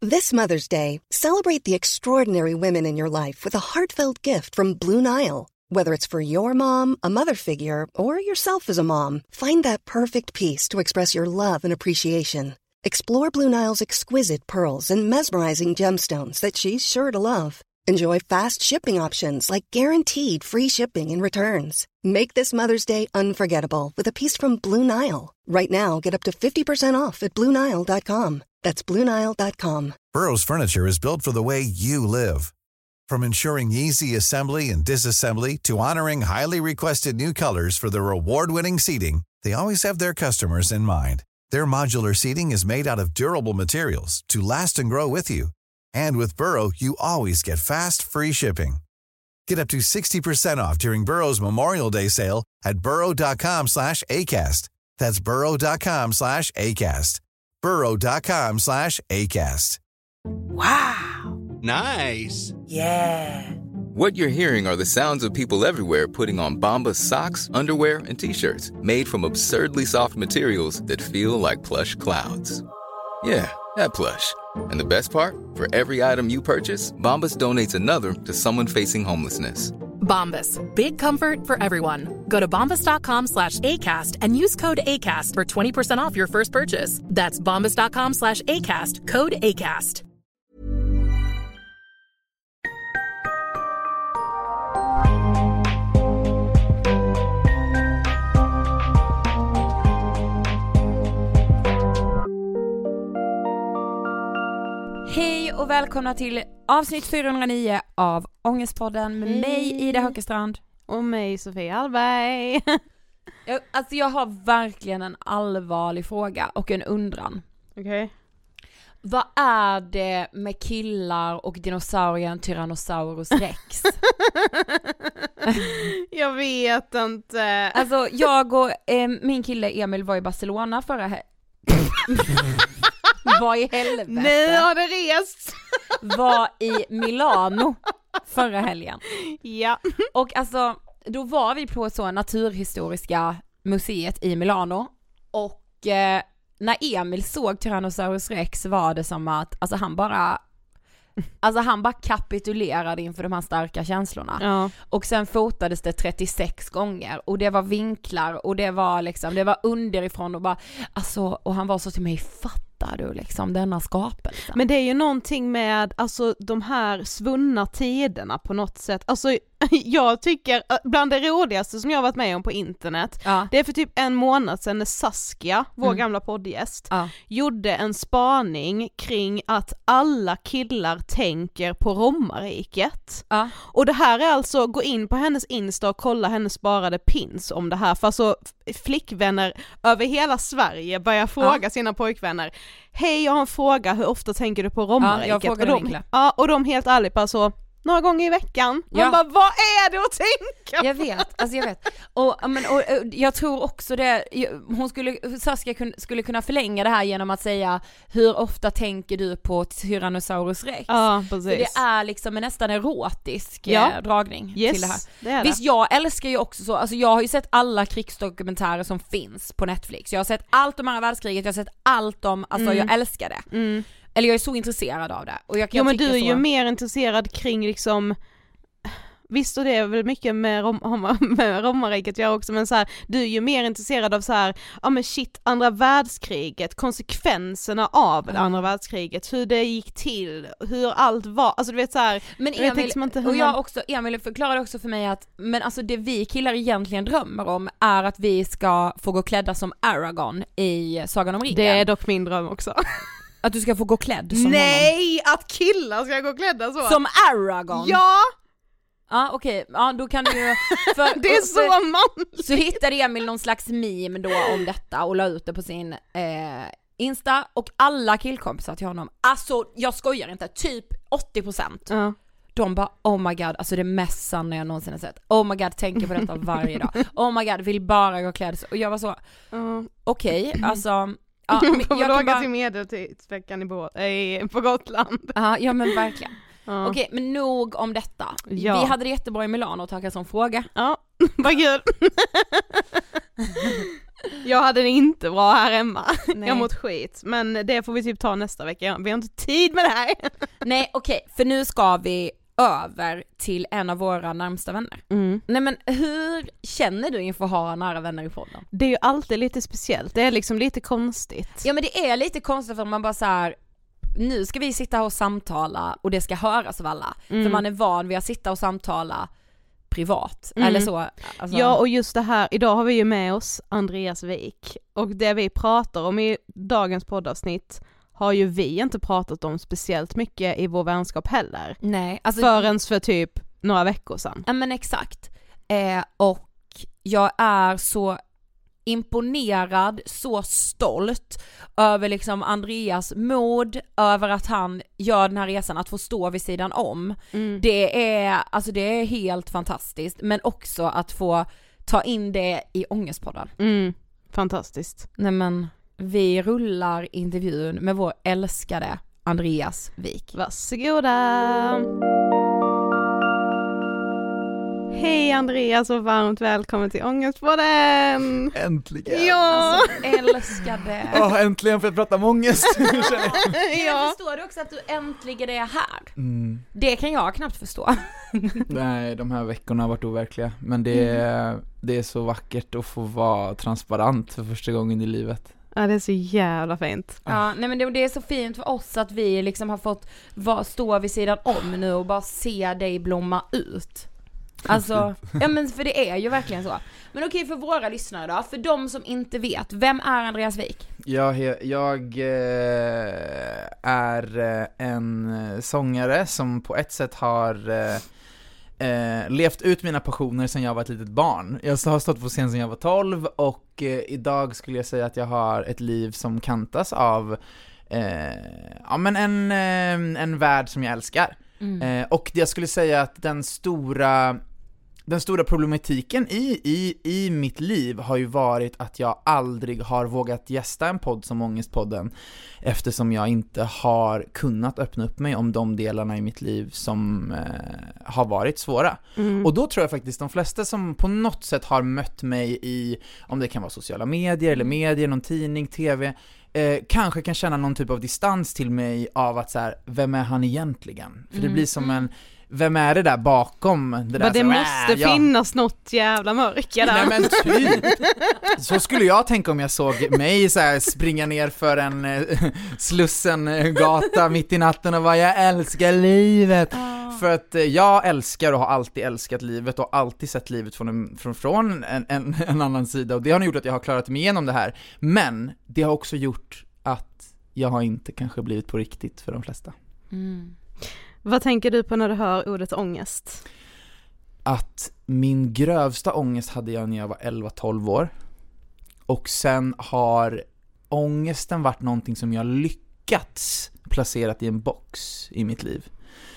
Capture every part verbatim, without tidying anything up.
This Mother's Day, celebrate the extraordinary women in your life with a heartfelt gift from Blue Nile. Whether it's for your mom, a mother figure, or yourself as a mom, find that perfect piece to express your love and appreciation. Explore Blue Nile's exquisite pearls and mesmerizing gemstones that she's sure to love. Enjoy fast shipping options like guaranteed free shipping and returns. Make this Mother's Day unforgettable with a piece from Blue Nile. Right now, get up to fifty percent off at Blue Nile dot com. That's Blue Nile dot com. Burrow's furniture is built for the way you live. From ensuring easy assembly and disassembly to honoring highly requested new colors for their award-winning seating, they always have their customers in mind. Their modular seating is made out of durable materials to last and grow with you. And with Burrow, you always get fast, free shipping. Get up to sixty percent off during Burrow's Memorial Day sale at burrow.com slash ACAST. That's burrow.com slash ACAST. burrow.com slash ACAST. Wow. Nice. Yeah. What you're hearing are the sounds of people everywhere putting on Bombas socks, underwear, and T-shirts made from absurdly soft materials that feel like plush clouds. Yeah, that plush. And the best part? For every item you purchase, Bombas donates another to someone facing homelessness. Bombas. Big comfort for everyone. Go to bombas.com slash ACAST and use code ACAST for twenty percent off your first purchase. That's bombas.com slash ACAST. Code ACAST. Hej och välkomna till avsnitt fyrahundranio av Ångestpodden med Hej. mig Ida Höckestrand och mig Sofia Hallberg. jag, alltså jag har verkligen en allvarlig fråga och en undran. Okej. Okay. Vad är det med killar och dinosaurien Tyrannosaurus rex? Jag vet inte. Alltså jag och eh, min kille Emil var i Barcelona förra he- Var i helvete. Nej, har det rest. Var i Milano förra helgen. Ja. Och alltså, då var vi på så naturhistoriska museet i Milano. Och eh, när Emil såg Tyrannosaurus rex var det som att alltså han bara Alltså han bara kapitulerade inför de här starka känslorna. Ja. Och sen fotades det trettiosex gånger. Och det var vinklar. Och det var liksom, det var underifrån och bara, alltså, och han var så till mig, fattar du liksom denna skapelse. Men det är ju någonting med alltså de här svunna tiderna på något sätt. Alltså jag tycker bland det roligaste som jag har varit med om på internet, ja. det är för typ en månad sedan när Saskia, vår mm. gamla poddgäst, ja. gjorde en spaning kring att alla killar tänker på romarriket. Ja. Och det här är alltså, gå in på hennes Insta och kolla hennes sparade pins om det här. För alltså flickvänner över hela Sverige börjar fråga ja. sina pojkvänner, hej jag har en fråga, hur ofta tänker du på romarriket? Ja, jag och, de, ja, och de helt ärligt bara så, några gånger i veckan. Man ja. bara, vad är det att tänka på? Jag vet, alltså jag vet. Och, men, och, och jag tror också det, hon skulle, Saskia kun, skulle kunna förlänga det här genom att säga, hur ofta tänker du på Tyrannosaurus rex? Ja, precis. Så det är liksom en nästan erotisk ja. eh, dragning yes, till det här. Det är det. Visst, jag älskar ju också så, alltså jag har ju sett alla krigsdokumentärer som finns på Netflix. Jag har sett allt om andra världskriget, jag har sett allt om, alltså mm. jag älskar det. Mm. Eller jag är så intresserad av det. Och jag kan ja men du är så... ju mer intresserad kring liksom, visst och det är väl mycket med, rom, med romarriket jag också, men så här, du är ju mer intresserad av så här, ja men shit, andra världskriget, konsekvenserna av mm. andra världskriget, hur det gick till, hur allt var, alltså du vet så här. Men Emil, inte och jag också, Emil förklarade också för mig att, men alltså det vi killar egentligen drömmer om är att vi ska få gå klädda som Aragorn i Sagan om ringen. Det är dock min dröm också. Att du ska få gå klädd som Nej, honom. Att killar ska gå klädda så. Som Aragorn? Ja! Ja, okej. Okay. Ja, då kan du ju... För, det är så för, manligt. Så hittade Emil någon slags meme då om detta och la ut det på sin eh, Insta. Och alla killkompisar till honom, alltså jag skojar inte, typ åttio procent. Uh. De bara, oh my god, alltså det mest sanna jag någonsin har sett. Oh my god, tänker på detta varje dag. Oh my god, vill bara gå klädd. Och jag var så, uh. okej, okay, alltså... Ja, jag kommer åka bara... till medeltidsveckan i båt, äh, på Gotland. Ja, ja men verkligen. Ja. Okej, men nog om detta. Ja. Vi hade det jättebra i Milano och tacka som fråga. Ja, vad kul. Jag hade det inte bra här hemma. Nej. Jag mått skit. Men det får vi typ ta nästa vecka. Vi har inte tid med det här. Nej, okej. Okay, för nu ska vi över till en av våra närmsta vänner. Mm. Nej, men hur känner du inför att ha nära vänner i podden? Det är ju alltid lite speciellt. Det är liksom lite konstigt. Ja, men det är lite konstigt för man bara så här. Nu ska vi sitta och samtala och det ska höras av alla. Mm. För man är van vid att sitta och samtala privat. Mm. Eller så. Alltså. Ja, och just det här. Idag har vi ju med oss Andreas Wik. Och det vi pratar om i dagens poddavsnitt har ju vi inte pratat om speciellt mycket i vår vänskap heller. Nej. Alltså, förrän för typ några veckor sedan. Ja, men exakt. Eh, och jag är så imponerad, så stolt över liksom Andreas mod, över att han gör den här resan, att få stå vid sidan om. Mm. Det är, alltså det är helt fantastiskt, men också att få ta in det i Ångestpodden. Mm. Fantastiskt. Nej, men vi rullar intervjun med vår älskade Andreas Wik. Varsågoda! Hej Andreas och varmt välkommen till Ångestpodden! Äntligen! Ja! Alltså, älskade! Ja, äntligen för att prata om ångest! Ja. Jag förstår du också att du äntligen är här. Mm. Det kan jag knappt förstå. Nej, de här veckorna har varit overkliga. Men det är, mm. det är så vackert att få vara transparent för första gången i livet. Ja, det är så jävla fint. Ja, nej, men det, det är så fint för oss att vi liksom har fått va, stå vid sidan om nu och bara se dig blomma ut. Alltså, ja, men för det är ju verkligen så. Men okej, för våra lyssnare då, för de som inte vet, vem är Andreas Wik? Jag, jag eh, är en sångare som på ett sätt har eh, eh, levt ut mina passioner sedan jag var ett litet barn. Jag har stått på scen sedan jag var tolv och eh, idag skulle jag säga att jag har ett liv som kantas av eh, ja, men en, eh, en värld som jag älskar. Mm. Eh, och jag skulle säga att den stora den stora problematiken i, i, i mitt liv har ju varit att jag aldrig har vågat gästa en podd som Ångestpodden, eftersom jag inte har kunnat öppna upp mig om de delarna i mitt liv som eh, har varit svåra. Mm. Och då tror jag faktiskt de flesta som på något sätt har mött mig i, om det kan vara sociala medier eller medier, någon tidning, tv, Eh, kanske kan känna någon typ av distans till mig av att så här, vem är han egentligen? För det blir som en, vem är det där bakom det där? Men det så, måste äh, finnas ja. något jävla mörker där. Nej, men typ. Så skulle jag tänka om jag såg mig så här, springa ner för en eh, Slussen-gata mitt i natten och bara, jag älskar livet. Ah. För att eh, jag älskar och har alltid älskat livet och alltid sett livet från en, från, från en, en, en annan sida. Och det har gjort att jag har klarat mig igenom det här. Men det har också gjort att jag har inte kanske blivit på riktigt för de flesta. Mm. Vad tänker du på när du hör ordet ångest? Att min grövsta ångest hade jag när jag var elva tolv år. Och sen har ångesten varit någonting som jag lyckats placerat i en box i mitt liv.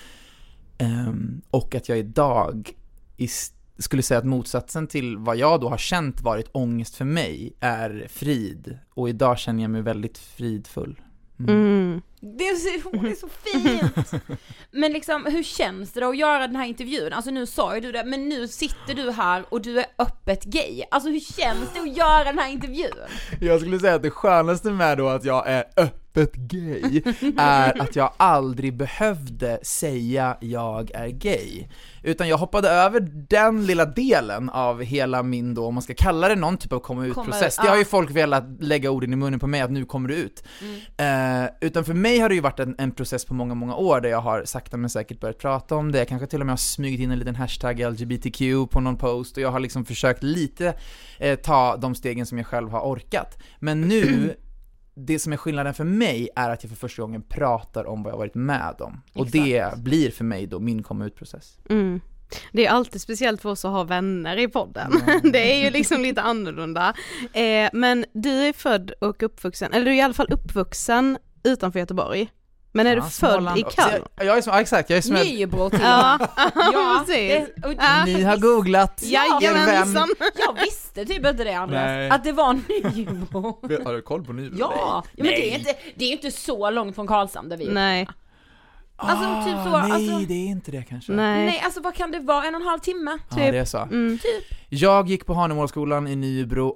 Um, och att jag idag ist- skulle säga att motsatsen till vad jag då har känt varit ångest för mig är frid. Och idag känner jag mig väldigt fridfull. Mm. Mm. Det är, så, det är så fint. Men liksom, hur känns det då att göra den här intervjun? Alltså nu sa ju du det, men nu sitter du här och du är öppet gay. Alltså hur känns det att göra den här intervjun? Jag skulle säga att det skönaste med då att jag är öppet gay är att jag aldrig behövde säga jag är gay. Utan jag hoppade över den lilla delen av hela min då, om man ska kalla det någon typ av komma ut-process. Det har ju folk velat lägga orden i munnen på mig att nu kommer du ut. Mm. Uh, utan för mig har det ju varit en, en process på många, många år där jag har sakta men säkert börjat prata om det. Jag kanske till och med har smugit in en liten hashtag L G B T Q på någon post och jag har liksom försökt lite eh, ta de stegen som jag själv har orkat. Men nu, det som är skillnaden för mig är att jag för första gången pratar om vad jag varit med om. Och exakt. Det blir för mig då min komma ut-process. Mm. Det är alltid speciellt för oss att ha vänner i podden. Mm. Det är ju liksom lite annorlunda. Eh, men du är född och uppvuxen, eller du är i alla fall uppvuxen utanför Göteborg. Men är ja, du född Småland. I Kalmar? Jag, jag är så, exakt, jag är som Nybro till. Ja, ja precis. Det, och, ja. Ni har googlat. Jajamensan. Jag visste typ inte det, Andreas. Nej. Att det var Nybro. Har du koll på Nybro? Ja, ja men det är, inte, det är inte så långt från Karlshamn där vi är. Nej. Alltså ah, typ så, nej, alltså, det är inte det kanske. Nej. nej, alltså vad kan det vara? En och en halv timme? Ja, typ. det är så. Mm. Typ. Jag gick på Hanemålsskolan i Nybro och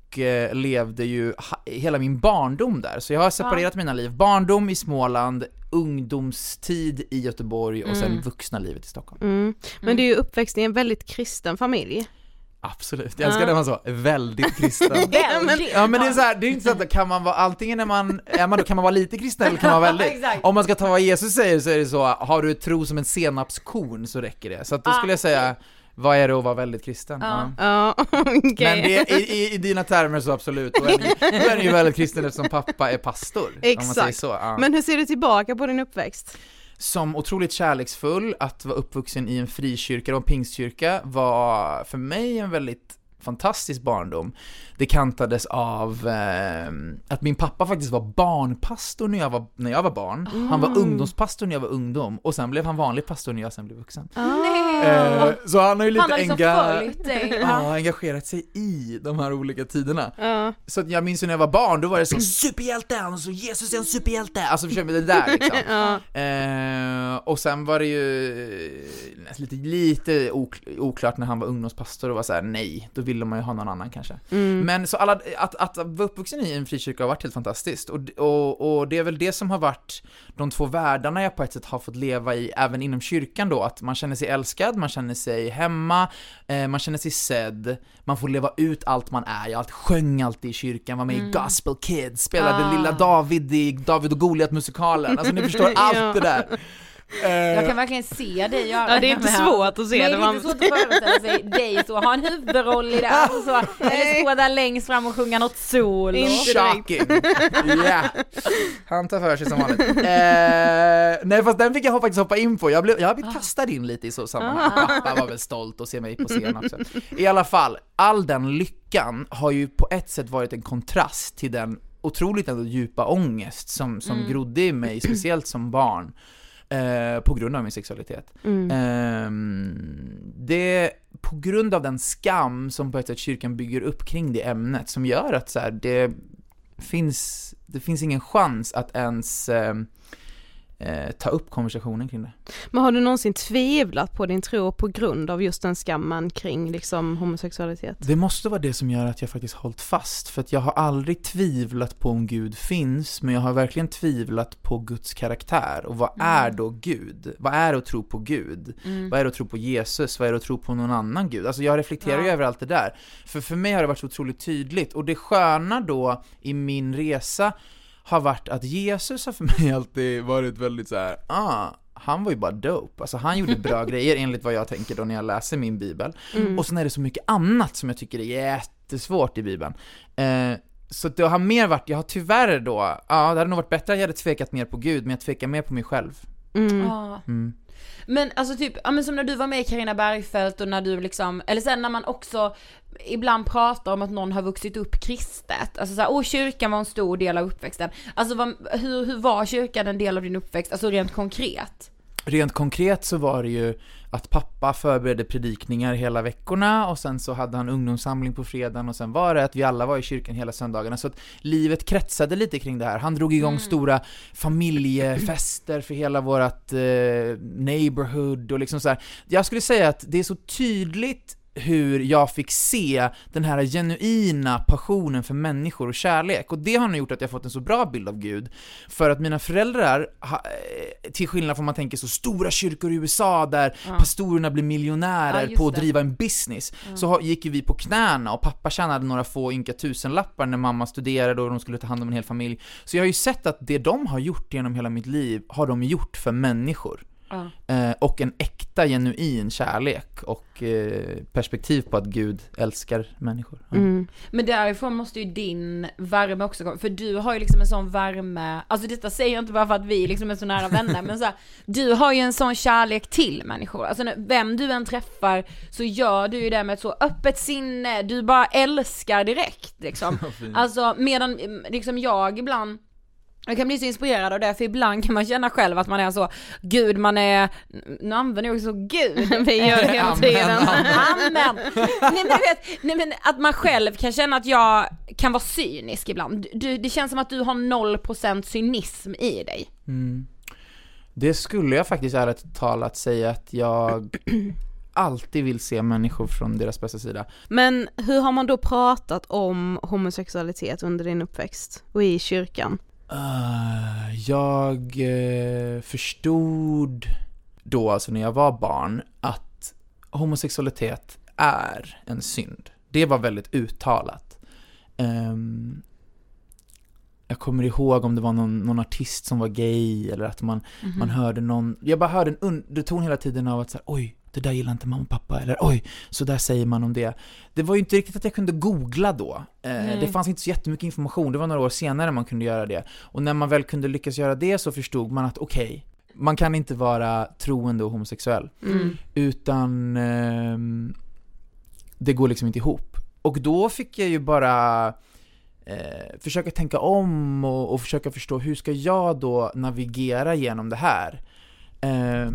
och eh, levde ju ha- hela min barndom där. Så jag har separerat ja. mina liv. Barndom i Småland, ungdomstid i Göteborg och mm. sen vuxna livet i Stockholm. Mm. Men mm. du är ju uppväxt i en väldigt kristen familj. Absolut, jag älskar uh. det man så väldigt kristen. Ja, men det är så här, det är inte så att kan man vara antingen är man är man då kan man vara lite kristen eller kan man vara väldigt. Om man ska ta vad Jesus säger så är det så, har du ett tro som en senapskorn så räcker det. Så att då skulle jag säga, vad är det att vara väldigt kristen? Ja, ja. Ja, okay. Men det, i, i, i dina termer så absolut. Då är, ni, då är ni ju väldigt kristen eftersom pappa är pastor. Exakt. Om man säger så. Ja. Men hur ser du tillbaka på din uppväxt? Som otroligt kärleksfull, att vara uppvuxen i en frikyrka och en pingstkyrka var för mig en väldigt fantastisk barndom. Det kantades av eh, att min pappa faktiskt var barnpastor när jag var, när jag var barn. Mm. Han var ungdomspastor när jag var ungdom och sen blev han vanlig pastor när jag sen blev vuxen. Oh. Eh, så han har ju lite han har liksom enga- ja, engagerat sig i de här olika tiderna. Uh. Så jag minns när jag var barn, då var det så superhjälte, och så Jesus är en superhjälte. Alltså försöker vi det där liksom. uh. eh, och sen var det ju lite, lite oklart när han var ungdomspastor och var så här: nej, då ville man ju ha någon annan kanske. Mm. Men så alla, att, att vara uppvuxen i en frikyrka har varit helt fantastiskt. Och, och, och det är väl det som har varit de två världarna jag på ett sätt har fått leva i även inom kyrkan då. Att man känner sig älskad, man känner sig hemma, eh, man känner sig sedd. Man får leva ut allt man är. Jag alltid sjöng alltid i kyrkan, var med mm. i Gospel Kids, spelade ah. lilla David i David och Goliat-musikalen. Alltså ni förstår allt ja. det där. Jag kan verkligen se dig göra. Ja, det är inte svårt att se. Nej, det. Det är inte svårt att föreställa sig dig så, ha en huvudroll i det. Alltså så, eller stå där längst fram och sjunga något sol. Shocking. Yeah. Han tar för sig som vanligt. Eh, nej, fast den fick jag faktiskt hoppa in på. Jag blev, jag blev kastad in lite i så sammanhang. Pappa var väl stolt att se mig på scen också. I alla fall, all den lyckan har ju på ett sätt varit en kontrast till den otroligt ändå djupa ångest som, som mm. grodde i mig, speciellt som barn. Eh, på grund av min sexualitet. Mm. Eh, det på grund av den skam som på ett sätt kyrkan bygger upp kring det ämnet, som gör att så här, det finns det finns ingen chans att ens eh, eh, ta upp konversationen kring det. Men har du någonsin tvivlat på din tro på grund av just den skammen kring liksom homosexualitet? Det måste vara det som gör att jag faktiskt hållit fast. För att jag har aldrig tvivlat på om Gud finns, men jag har verkligen tvivlat på Guds karaktär. Och vad mm. är då Gud? Vad är det att tro på Gud? Mm. Vad är det att tro på Jesus? Vad är det att tro på någon annan Gud? Alltså jag reflekterar ja. ju över allt det där. För för mig har det varit så otroligt tydligt. Och det sköna då i min resa har varit att Jesus har för mig alltid varit väldigt så här, ah, han var ju bara dope. Alltså han gjorde bra grejer enligt vad jag tänker då när jag läser min bibel. Mm. Och sen är det så mycket annat som jag tycker är jättesvårt i bibeln. Eh, så det har mer varit, jag har tyvärr då, ja det hade nog varit bättre att jag hade tvekat mer på Gud, men jag tvekar mer på mig själv. Mm. Mm. Men alltså typ, ja, men som när du var med i Carina Bergfeldt och när du liksom, eller sen när man också ibland pratar om att någon har vuxit upp kristet. Alltså såhär, åh kyrkan var en stor del av uppväxten. Alltså vad, hur, hur var kyrkan en del av din uppväxt? Alltså rent konkret? Rent konkret så var det ju att pappa förberedde predikningar hela veckorna och sen så hade han ungdomssamling på fredagen och sen var det att vi alla var i kyrkan hela söndagarna, så att livet kretsade lite kring det här. Han drog igång mm. stora familjefester för hela vårat eh, neighborhood och liksom så här. Jag skulle säga att det är så tydligt hur jag fick se den här genuina passionen för människor och kärlek. Och det har nog gjort att jag fått en så bra bild av Gud. För att mina föräldrar, till skillnad från man tänker så stora kyrkor i U S A där ja. pastorerna blir miljonärer ja, på att driva en business, ja. så gick vi på knäna och pappa tjänade några få ynka tusenlappar när mamma studerade och de skulle ta hand om en hel familj. Så jag har ju sett att det de har gjort genom hela mitt liv har de gjort för människor. Ja. Eh, och en äkta, genuin kärlek och eh, perspektiv på att Gud älskar människor. Ja. Mm. Men därifrån måste ju din värme också komma, för du har ju liksom en sån värme, alltså detta säger jag inte bara för att vi liksom är så nära vänner, men så här, du har ju en sån kärlek till människor. Alltså vem du än träffar så gör du ju det med ett så öppet sinne, du bara älskar direkt liksom. Alltså medan liksom jag ibland jag kan bli så inspirerad av det, för ibland kan man känna själv att man är så, gud, man är, nu använder jag också gud. Vi gör det hela tiden. Amen. Nej, men du vet, nej, men att man själv kan känna att jag kan vara cynisk ibland. Du, det känns som att du har noll procent cynism i dig. Mm. Det skulle jag faktiskt ärligt talat säga att jag alltid vill se människor från deras bästa sida. Men hur har man då pratat om homosexualitet under din uppväxt och i kyrkan? Uh, jag uh, förstod då, alltså när jag var barn, att homosexualitet är en synd. Det var väldigt uttalat. Um, jag kommer ihåg om det var någon, någon artist som var gay, eller att man, mm-hmm. man hörde någon, jag bara hörde en underton hela tiden av att så här, oj, det där gillar inte mamma och pappa, eller oj, så där säger man om det. Det var ju inte riktigt att jag kunde googla då. Eh, det fanns inte så jättemycket information, det var några år senare man kunde göra det. Och när man väl kunde lyckas göra det så förstod man att okej, okay, man kan inte vara troende och homosexuell. Mm. Utan eh, det går liksom inte ihop. Och då fick jag ju bara eh, försöka tänka om och, och försöka förstå hur ska jag då navigera genom det här. Eh,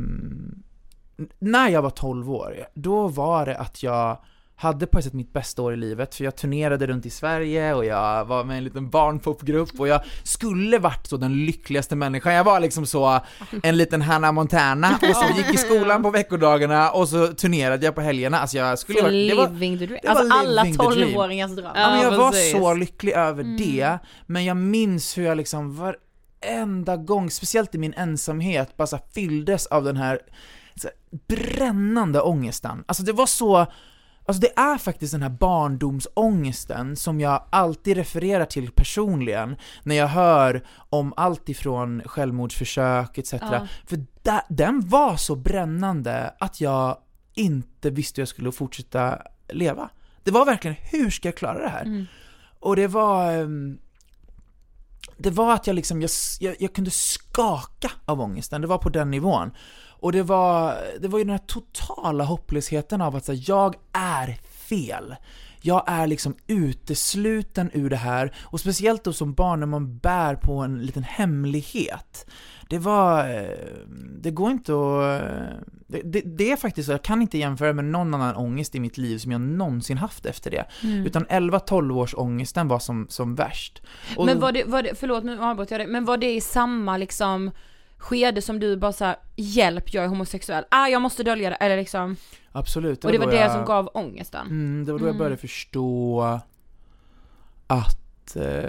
när jag var tolv år, då var det att jag hade på ett sätt mitt bästa år i livet, för jag turnerade runt i Sverige och jag var med en liten barnpopgrupp och jag skulle varit så den lyckligaste människan. Jag var liksom så en liten Hannah Montana och så gick i skolan på veckodagarna och så turnerade jag på helgerna. Alltså jag skulle vara, det var, living the dream. Det var alltså alla tolv-åringars dröm. Ja, men jag ja, var precis. så lycklig över Mm. det, men jag minns hur jag liksom varenda gång, speciellt i min ensamhet, bara så fylldes av den här så brännande ångesten. Alltså det var så, alltså det är faktiskt den här barndomsångesten som jag alltid refererar till personligen när jag hör om allt ifrån självmordsförsök et cetera. Ja. För där, den var så brännande att jag inte visste hur jag skulle fortsätta leva. Det var verkligen, hur ska jag klara det här? Mm. Och det var det var att jag liksom jag, jag, jag kunde skaka av ångesten. Det var på den nivån. Och det var, det var ju den här totala hopplösheten av att säga, jag är fel. Jag är liksom utesluten ur det här. Och speciellt då som barn när man bär på en liten hemlighet. Det var, det går inte att, det, det, det är faktiskt så, jag kan inte jämföra med någon annan ångest i mitt liv som jag någonsin haft efter det. Mm. Utan elva tolv års ångesten var som, som värst. Och men var det, var det, förlåt nu avbröt jag det, men var det i samma liksom skede som du bara så här, hjälp, jag är homosexuell, ah, jag måste dölja det, eller liksom. Absolut. Det och det var det jag, som gav ångesten. Mm, det var då mm. jag började förstå att eh,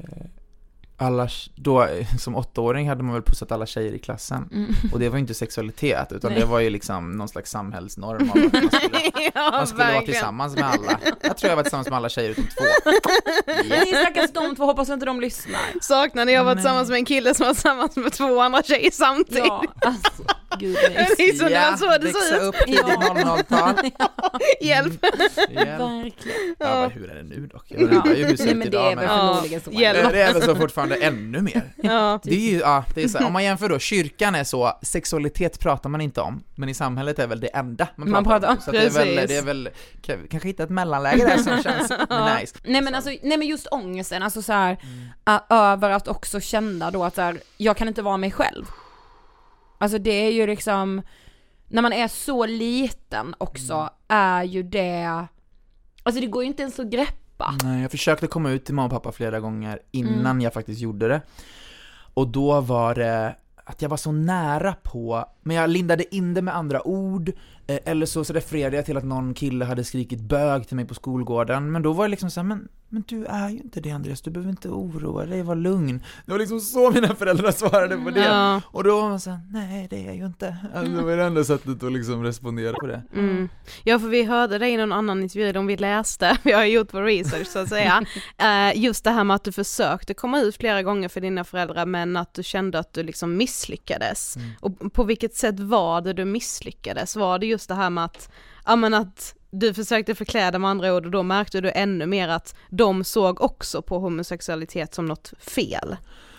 alla, då som åttaåring hade man väl pussat alla tjejer i klassen. Mm. Och det var ju inte sexualitet, utan Nej. det var ju liksom någon slags samhällsnorm av att man skulle, ja, man skulle vara tillsammans med alla. Jag tror jag var tillsammans med alla tjejer utom två. Ja. Ni stackars de två, hoppas inte de lyssnar. Saknar när jag var tillsammans med en kille som var tillsammans med två andra tjejer samtidigt. Ja, alltså, gud. Det är så ja, så det växa upp tidigt ja. noll noll-tal. Ja. Hjälp. Mm. Hjälp. Verkligen. Ja, men hur är det nu dock? Jag vet inte hur ser Nej, men det är väl förmodligen så. Hjälp. Det är väl så fortfarande ännu mer. Ja. Det är ju, ja, det är så här, om man jämför då, kyrkan är så, sexualitet pratar man inte om, men i samhället är väl det enda man pratar, man pratar om. Så det är väl, det är väl, kanske hitta ett mellanläge där som känns nice. Nej men alltså, nej men just ångesten, alltså så här, mm. över att också känna då att så här, jag kan inte vara mig själv. Alltså det är ju liksom, när man är så liten också, mm. är ju det, alltså det går ju inte ens att greppa. Nej, jag försökte komma ut till mamma och pappa flera gånger innan mm. jag faktiskt gjorde det. Och då var det att jag var så nära på, men jag lindade in det med andra ord, eh, eller så, så refererade jag till att någon kille hade skrikit bög till mig på skolgården, men då var det liksom så här, men, men du är ju inte det, Andreas, du behöver inte oroa dig, var lugn. Det var liksom så mina föräldrar svarade på det. Ja. Och då var man så här, nej det är jag ju inte. Alltså, det var det enda sättet att liksom respondera på det. Mm. Ja, för vi hörde det i någon annan intervju om vi läste, vi har gjort vår research så att säga, uh, just det här med att du försökte komma ut flera gånger för dina föräldrar, men att du kände att du liksom misslyckades. Mm. Och på vilket sätt var det du misslyckades? Var det just det här med att, ja, men att du försökte förkläda med andra ord, och då märkte du ännu mer att de såg också på homosexualitet som något fel?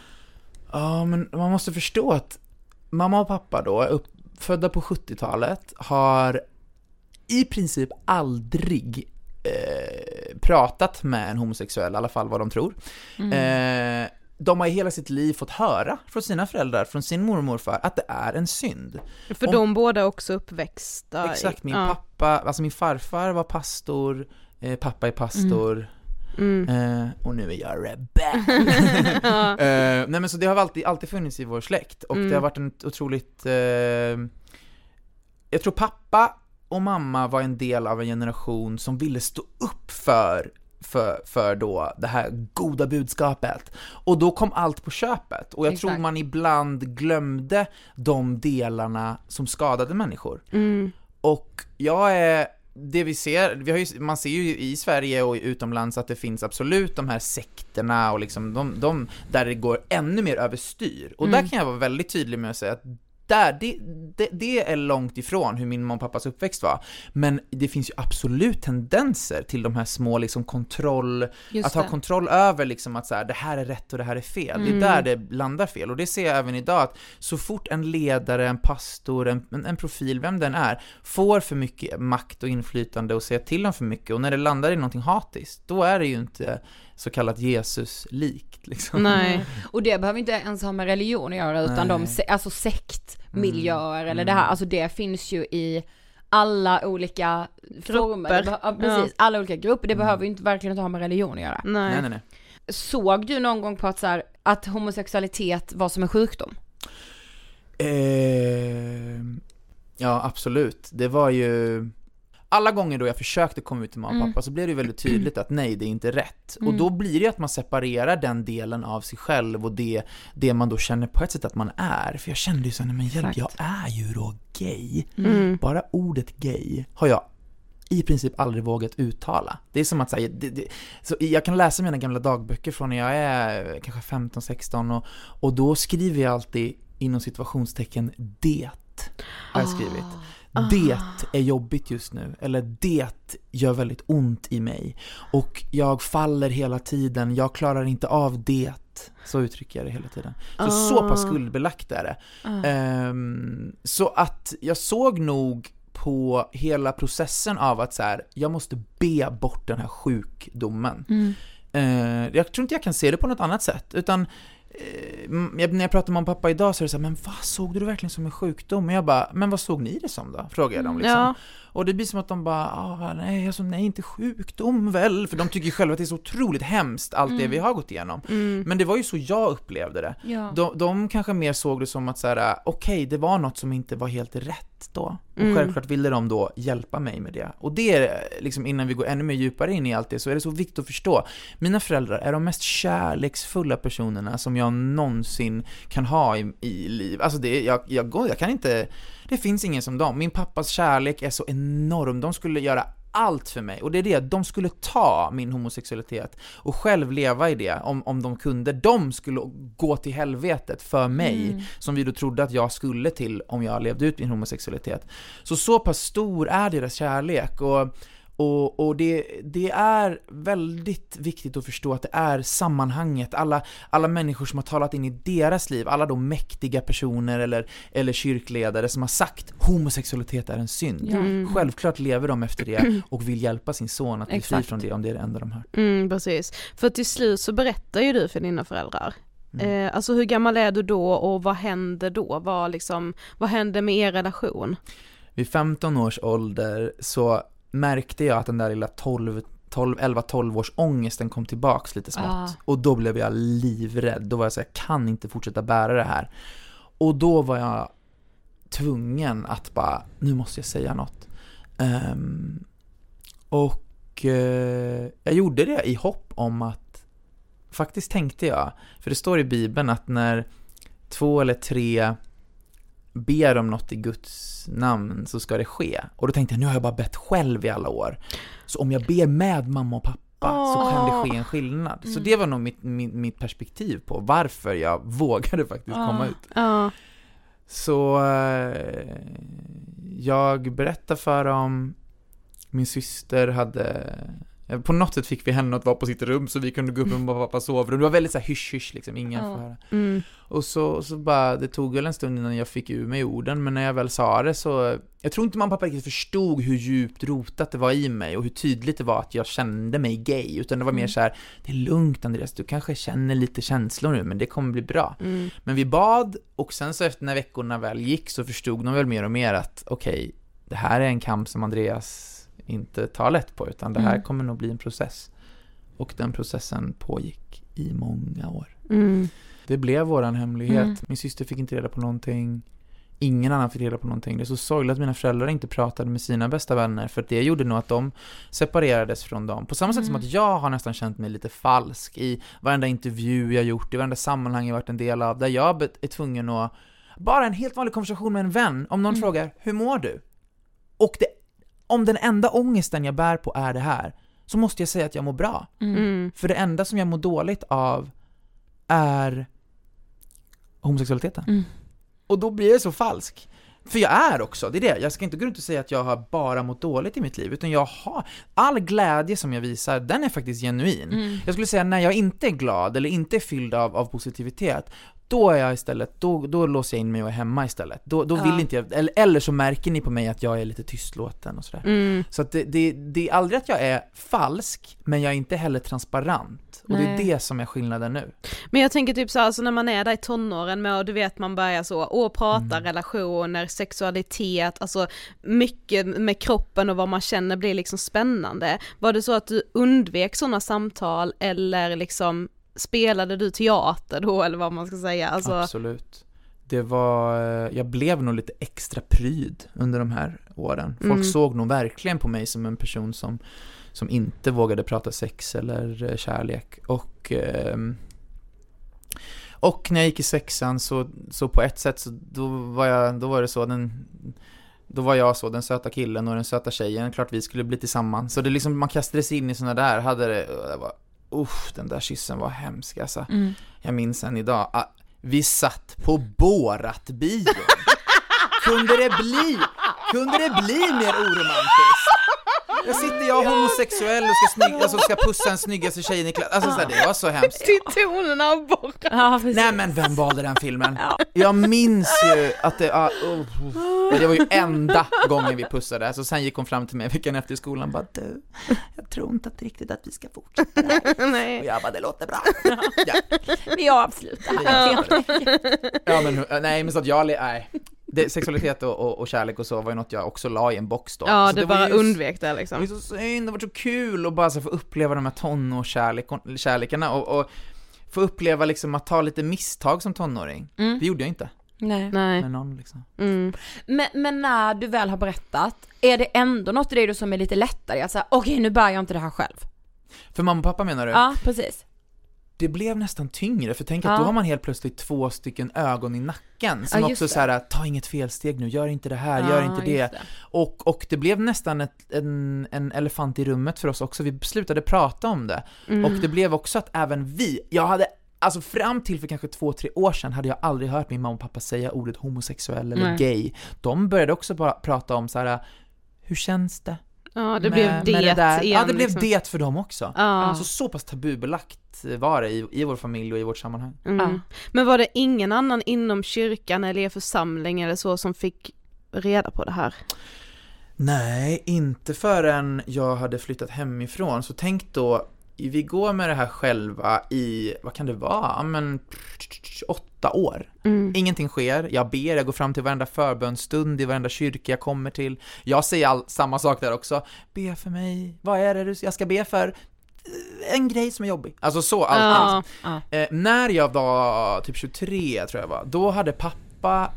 Ja, men man måste förstå att mamma och pappa då, uppfödda på sjuttiotalet, har i princip aldrig eh, pratat med en homosexuell, i alla fall vad de tror. Mm. Eh, de har i hela sitt liv fått höra från sina föräldrar, från sin mormor och morfar, att det är en synd. För Om, de båda också uppväxta. Exakt, min ja. pappa, alltså min farfar var pastor, eh, pappa är pastor, mm. Mm. Eh, och nu är jag rebell. ja. eh, nej men så det har alltid, alltid funnits i vår släkt, och mm. det har varit en otroligt, eh, jag tror pappa och mamma var en del av en generation som ville stå upp för För, för då det här goda budskapet. Och då kom allt på köpet. Och jag Exakt. tror man ibland glömde de delarna som skadade människor. Mm. Och jag är, det vi ser, vi har ju, man ser ju i Sverige och utomlands att det finns absolut de här sekterna och liksom de, de där det går ännu mer överstyr. Och Mm. där kan jag vara väldigt tydlig med att säga att där, det, det, det är långt ifrån hur min mamma och pappas uppväxt var. Men det finns ju absolut tendenser till de här små liksom kontroll, Just att ha det. kontroll över liksom att så här, det här är rätt och det här är fel. Mm. Det är där det landar fel. Och det ser jag även idag, att så fort en ledare, en pastor, en, en, en profil, vem den är, får för mycket makt och inflytande och säger till om för mycket, och när det landar i någonting hatiskt, då är det ju inte så kallat Jesus-likt liksom. Nej. Och det behöver inte ens ha med religion att göra, utan Nej. de, se- alltså sektmiljöer Mm. eller det här, alltså det finns ju i alla olika former. Det beh- ja, precis, Ja. alla olika grupper. Det Mm. behöver ju inte verkligen inte ha med religion att göra. Nej. Nej, nej, nej. Såg du någon gång på att, så här, att homosexualitet var som en sjukdom? Eh, ja, absolut. Det var ju... Alla gånger då jag försökte komma ut till mamma och Mm. pappa så blev det väldigt tydligt att nej, det är inte rätt. Mm. Och då blir det att man separerar den delen av sig själv och det, det man då känner på ett sätt att man är. För jag kände ju så här, nej men hjälp, jag Exakt. är ju då gay. Mm. Bara ordet gay har jag i princip aldrig vågat uttala. Det är som att säga, det, det, så jag kan läsa mina gamla dagböcker från när jag är kanske femton sexton och, och då skriver jag alltid inom situationstecken det har jag skrivit. Det är jobbigt just nu, eller det gör väldigt ont i mig och jag faller hela tiden, jag klarar inte av det. Så uttrycker jag det hela tiden. Så Ah. så pass skuldbelagt är det. Ah. Ehm, så att jag såg nog på hela processen av att så här, jag måste be bort den här sjukdomen. Mm. Eh, jag tror inte jag kan se det på något annat sätt, utan eh, jag, när jag pratar med pappa idag så är det så här, men vad såg du det verkligen som en sjukdom? Och jag bara, men vad såg ni det som då? Frågar jag dem liksom. Ja. Och det blir som att de bara, ah, nej, alltså, nej, inte sjukdom väl? För de tycker ju själva att det är så otroligt hemskt allt det Mm. vi har gått igenom. Mm. Men det var ju så jag upplevde det. Ja. De, de kanske mer såg det som att så här, okej, det var något som inte var helt rätt då. Och Mm. självklart ville de då hjälpa mig med det. Och det är liksom, innan vi går ännu mer djupare in i allt det, så är det så viktigt att förstå. Mina föräldrar är de mest kärleksfulla personerna som jag någonsin kan ha i, i liv. Alltså det, jag, jag, går, jag kan inte, det finns ingen som dem. Min pappas kärlek är så enorm. De skulle göra allt för mig. Och det är det, de skulle ta min homosexualitet och själv leva i det om, om de kunde. De skulle gå till helvetet för mig, Mm. som vi då trodde att jag skulle till om jag levde ut min homosexualitet. Så så pass stor är deras kärlek, och Och, och det, det är väldigt viktigt att förstå att det är sammanhanget, alla, alla människor som har talat in i deras liv, alla de mäktiga personer eller, eller kyrkledare som har sagt homosexualitet är en synd. Ja. Mm. Självklart lever de efter det och vill hjälpa sin son att bli fri Exakt. från det, om det är det enda de har. Mm, precis. För till slut så berättar ju du för dina föräldrar. Mm. Eh, alltså hur gammal är du då och vad händer då? Vad, liksom, vad händer med er relation? Vid femton års ålder så märkte jag att den där lilla tolv, elva tolv års ångesten kom tillbaks lite smått. Ah. Och då blev jag livrädd. Då var jag så här, jag kan inte fortsätta bära det här. Och då var jag tvungen att bara, nu måste jag säga något. Um, och uh, jag gjorde det i hopp om att, faktiskt tänkte jag, för det står i Bibeln att när två eller tre ber om något i Guds namn så ska det ske. Och då tänkte jag, nu har jag bara bett själv i alla år. Så om jag ber med mamma och pappa Åh. så kan det ske en skillnad. Så Mm. det var nog mitt, mitt, mitt perspektiv på varför jag vågade faktiskt Ah. komma ut. Ja. Så eh, jag berättade för dem, min syster hade, på något sätt fick vi henne att vara på sitt rum så vi kunde gå upp och pappa sovrum. Det var väldigt så här hysch-hysch liksom, ingen Ja. får höra. Mm. Och så, så bara, det tog väl en stund innan jag fick ur mig orden, men när jag väl sa det så, jag tror inte mamma och pappa riktigt förstod hur djupt rotat det var i mig och hur tydligt det var att jag kände mig gay, utan det var mer Mm. så här: det är lugnt Andreas, du kanske känner lite känslor nu, men det kommer bli bra. Mm. Men vi bad, och sen så efter när veckorna väl gick så förstod de väl mer och mer att okej, det här är en kamp som Andreas inte tar lätt på, utan det här Mm. kommer nog bli en process. Och den processen pågick i många år. Mm. Det blev våran hemlighet. Mm. Min syster fick inte reda på någonting. ingen annan fick reda på någonting. Det är så sorgligt att mina föräldrar inte pratade med sina bästa vänner, för det gjorde nog att de separerades från dem. På samma sätt mm. som att jag har nästan känt mig lite falsk i varenda intervju jag gjort, i varenda sammanhang jag varit en del av, där jag är tvungen att bara en helt vanlig konversation med en vän, om någon mm. frågar, hur mår du? Och det, om den enda ångesten jag bär på är det här, så måste jag säga att jag mår bra. Mm. För det enda som jag mår dåligt av är homosexualiteten. Mm. Och då blir jag så falsk. För jag är också, det är det. Jag ska inte gå runt och säga att jag har bara mått dåligt i mitt liv, utan jag har all glädje som jag visar, den är faktiskt genuin. Mm. Jag skulle säga när jag inte är glad eller inte är fylld av, av positivitet, då är jag istället, då, då låser jag in mig och är hemma istället. Då, då vill ja. inte jag, eller, eller så märker ni på mig att jag är lite tystlåten och sådär. Mm. Så att det, det, det är aldrig att jag är falsk, men jag är inte heller transparent. Och Nej. det är det som är skillnaden nu. Men jag tänker typ så alltså när man är där i tonåren med, och du vet man börjar så och prata Mm. relationer, sexualitet, alltså mycket med kroppen och vad man känner blir liksom spännande. Var det så att du undvek sådana samtal, eller liksom spelade du teater då, eller vad man ska säga? Alltså... Absolut. Det var, jag blev nog lite extra pryd under de här åren. Folk Mm. såg nog verkligen på mig som en person som, som inte vågade prata sex eller kärlek. Och, och när jag gick i sexan så, så på ett sätt så då var, jag, då var det så den... Då var jag så, den söta killen och den söta tjejen. Klart vi skulle bli tillsammans. Så det liksom, man kastade sig in i såna där. Hade det, det var, usch, den där kyssen var hemsk alltså. Mm. Jag minns än idag. Ah, vi satt på Borat-bio. Kunde det bli Kunde det bli mer oromantiskt? Jag sitter jag homosexuell och ska, snygg, alltså ska pussa en snyggaste tjejen i klass. Alltså så här, det var så hemskt. Till tonerna av Borat. Ja, Nej men vem valde den filmen? Jag minns ju att det uh, uh, det var ju enda gången vi pussade. Så sen gick hon fram till mig veckan efter skolan och bara, du, jag tror inte att riktigt att vi ska fortsätta det här. Nej. Och jag bara, det låter bra. Ja. Vi avslutar. Ja, ja men nej men så att jag nej. Det, sexualitet och, och, och kärlek och så var ju något jag också la i en box då. Ja, så det, det bara var ju, undvek det liksom. Det var så synd, det var så kul att bara så få uppleva de här tonårskärlekarna och, och få uppleva liksom att ta lite misstag som tonåring. Mm. Det gjorde jag inte. Nej. Nej. Med någon liksom. Mm. Men, men när du väl har berättat, är det ändå något i dig som är lite lättare? Jag säger, okej, nu bär jag inte det här själv. För mamma och pappa menar du? Ja, precis. Det blev nästan tyngre, för tänk Ja. att då har man helt plötsligt två stycken ögon i nacken som Ja, just också det. så här, ta inget felsteg nu, gör inte det här, Ja, gör inte det. just det. Och, och det blev nästan ett, en, en elefant i rummet för oss också. Vi slutade prata om det. Mm. Och det blev också att även vi, jag hade, alltså fram till för kanske två, tre år sedan hade jag aldrig hört min mamma och pappa säga ordet homosexuell eller Nej. gay. De började också bara prata om så här, hur känns det? Ja, det med, blev det, med det där? igen. Ja, det blev liksom. det för dem också. Ja. Alltså så pass tabubelagt var det i, i vår familj och i vårt sammanhang. Mm. Ja. Men var det ingen annan inom kyrkan eller er församling eller så som fick reda på det här? Nej, inte förrän jag hade flyttat hemifrån. Så tänk då, vi går med det här själva i, vad kan det vara? Men åtta år. Mm. Ingenting sker, jag ber, jag går fram till varenda förbönstund i varenda kyrka jag kommer till. Jag säger all, samma sak där också. Be för mig, vad är det du, jag ska be för? En grej som är jobbig. Alltså så, allt. Ja. Ja. Eh, när jag var typ tjugotre tror jag var, då hade pappa...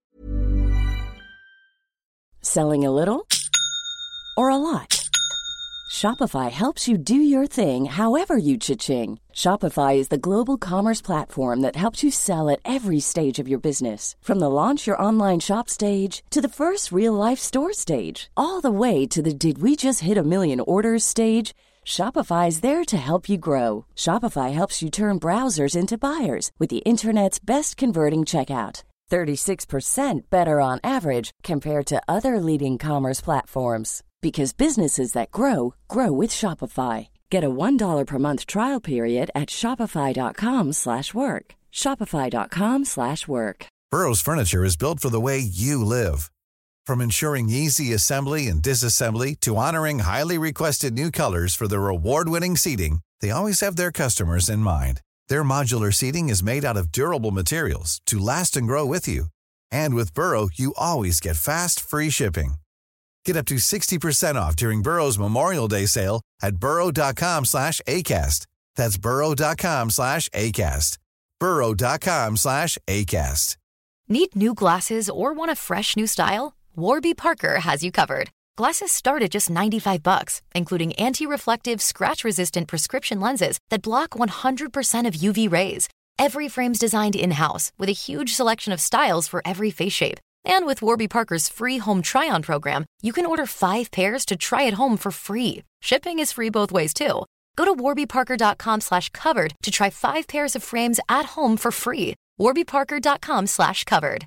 Selling a little or a lot? Shopify helps you do your thing however you cha-ching. Shopify is the global commerce platform that helps you sell at every stage of your business. From the launch your online shop stage to the first real-life store stage, all the way to the did we just hit a million orders stage. Shopify is there to help you grow. Shopify helps you turn browsers into buyers with the internet's best converting checkout. thirty-six percent better on average compared to other leading commerce platforms. Because businesses that grow, grow with Shopify. Get a one dollar per month trial period at shopify.com slash work. Shopify.com slash work. Burrow's furniture is built for the way you live. From ensuring easy assembly and disassembly to honoring highly requested new colors for their award-winning seating, they always have their customers in mind. Their modular seating is made out of durable materials to last and grow with you. And with Burrow, you always get fast, free shipping. Get up to sixty percent off during Burrow's Memorial Day sale at burrow.com slash ACAST. That's burrow.com slash ACAST. burrow.com slash ACAST. Need new glasses or want a fresh new style? Warby Parker has you covered. Glasses start at just ninety-five bucks, including anti-reflective, scratch-resistant prescription lenses that block one hundred percent of U V rays. Every frame's designed in-house with a huge selection of styles for every face shape. And with Warby Parker's free home try-on program, you can order five pairs to try at home for free. Shipping is free both ways, too. Go to warbyparker.com slash covered to try five pairs of frames at home for free. warbyparker.com slash covered.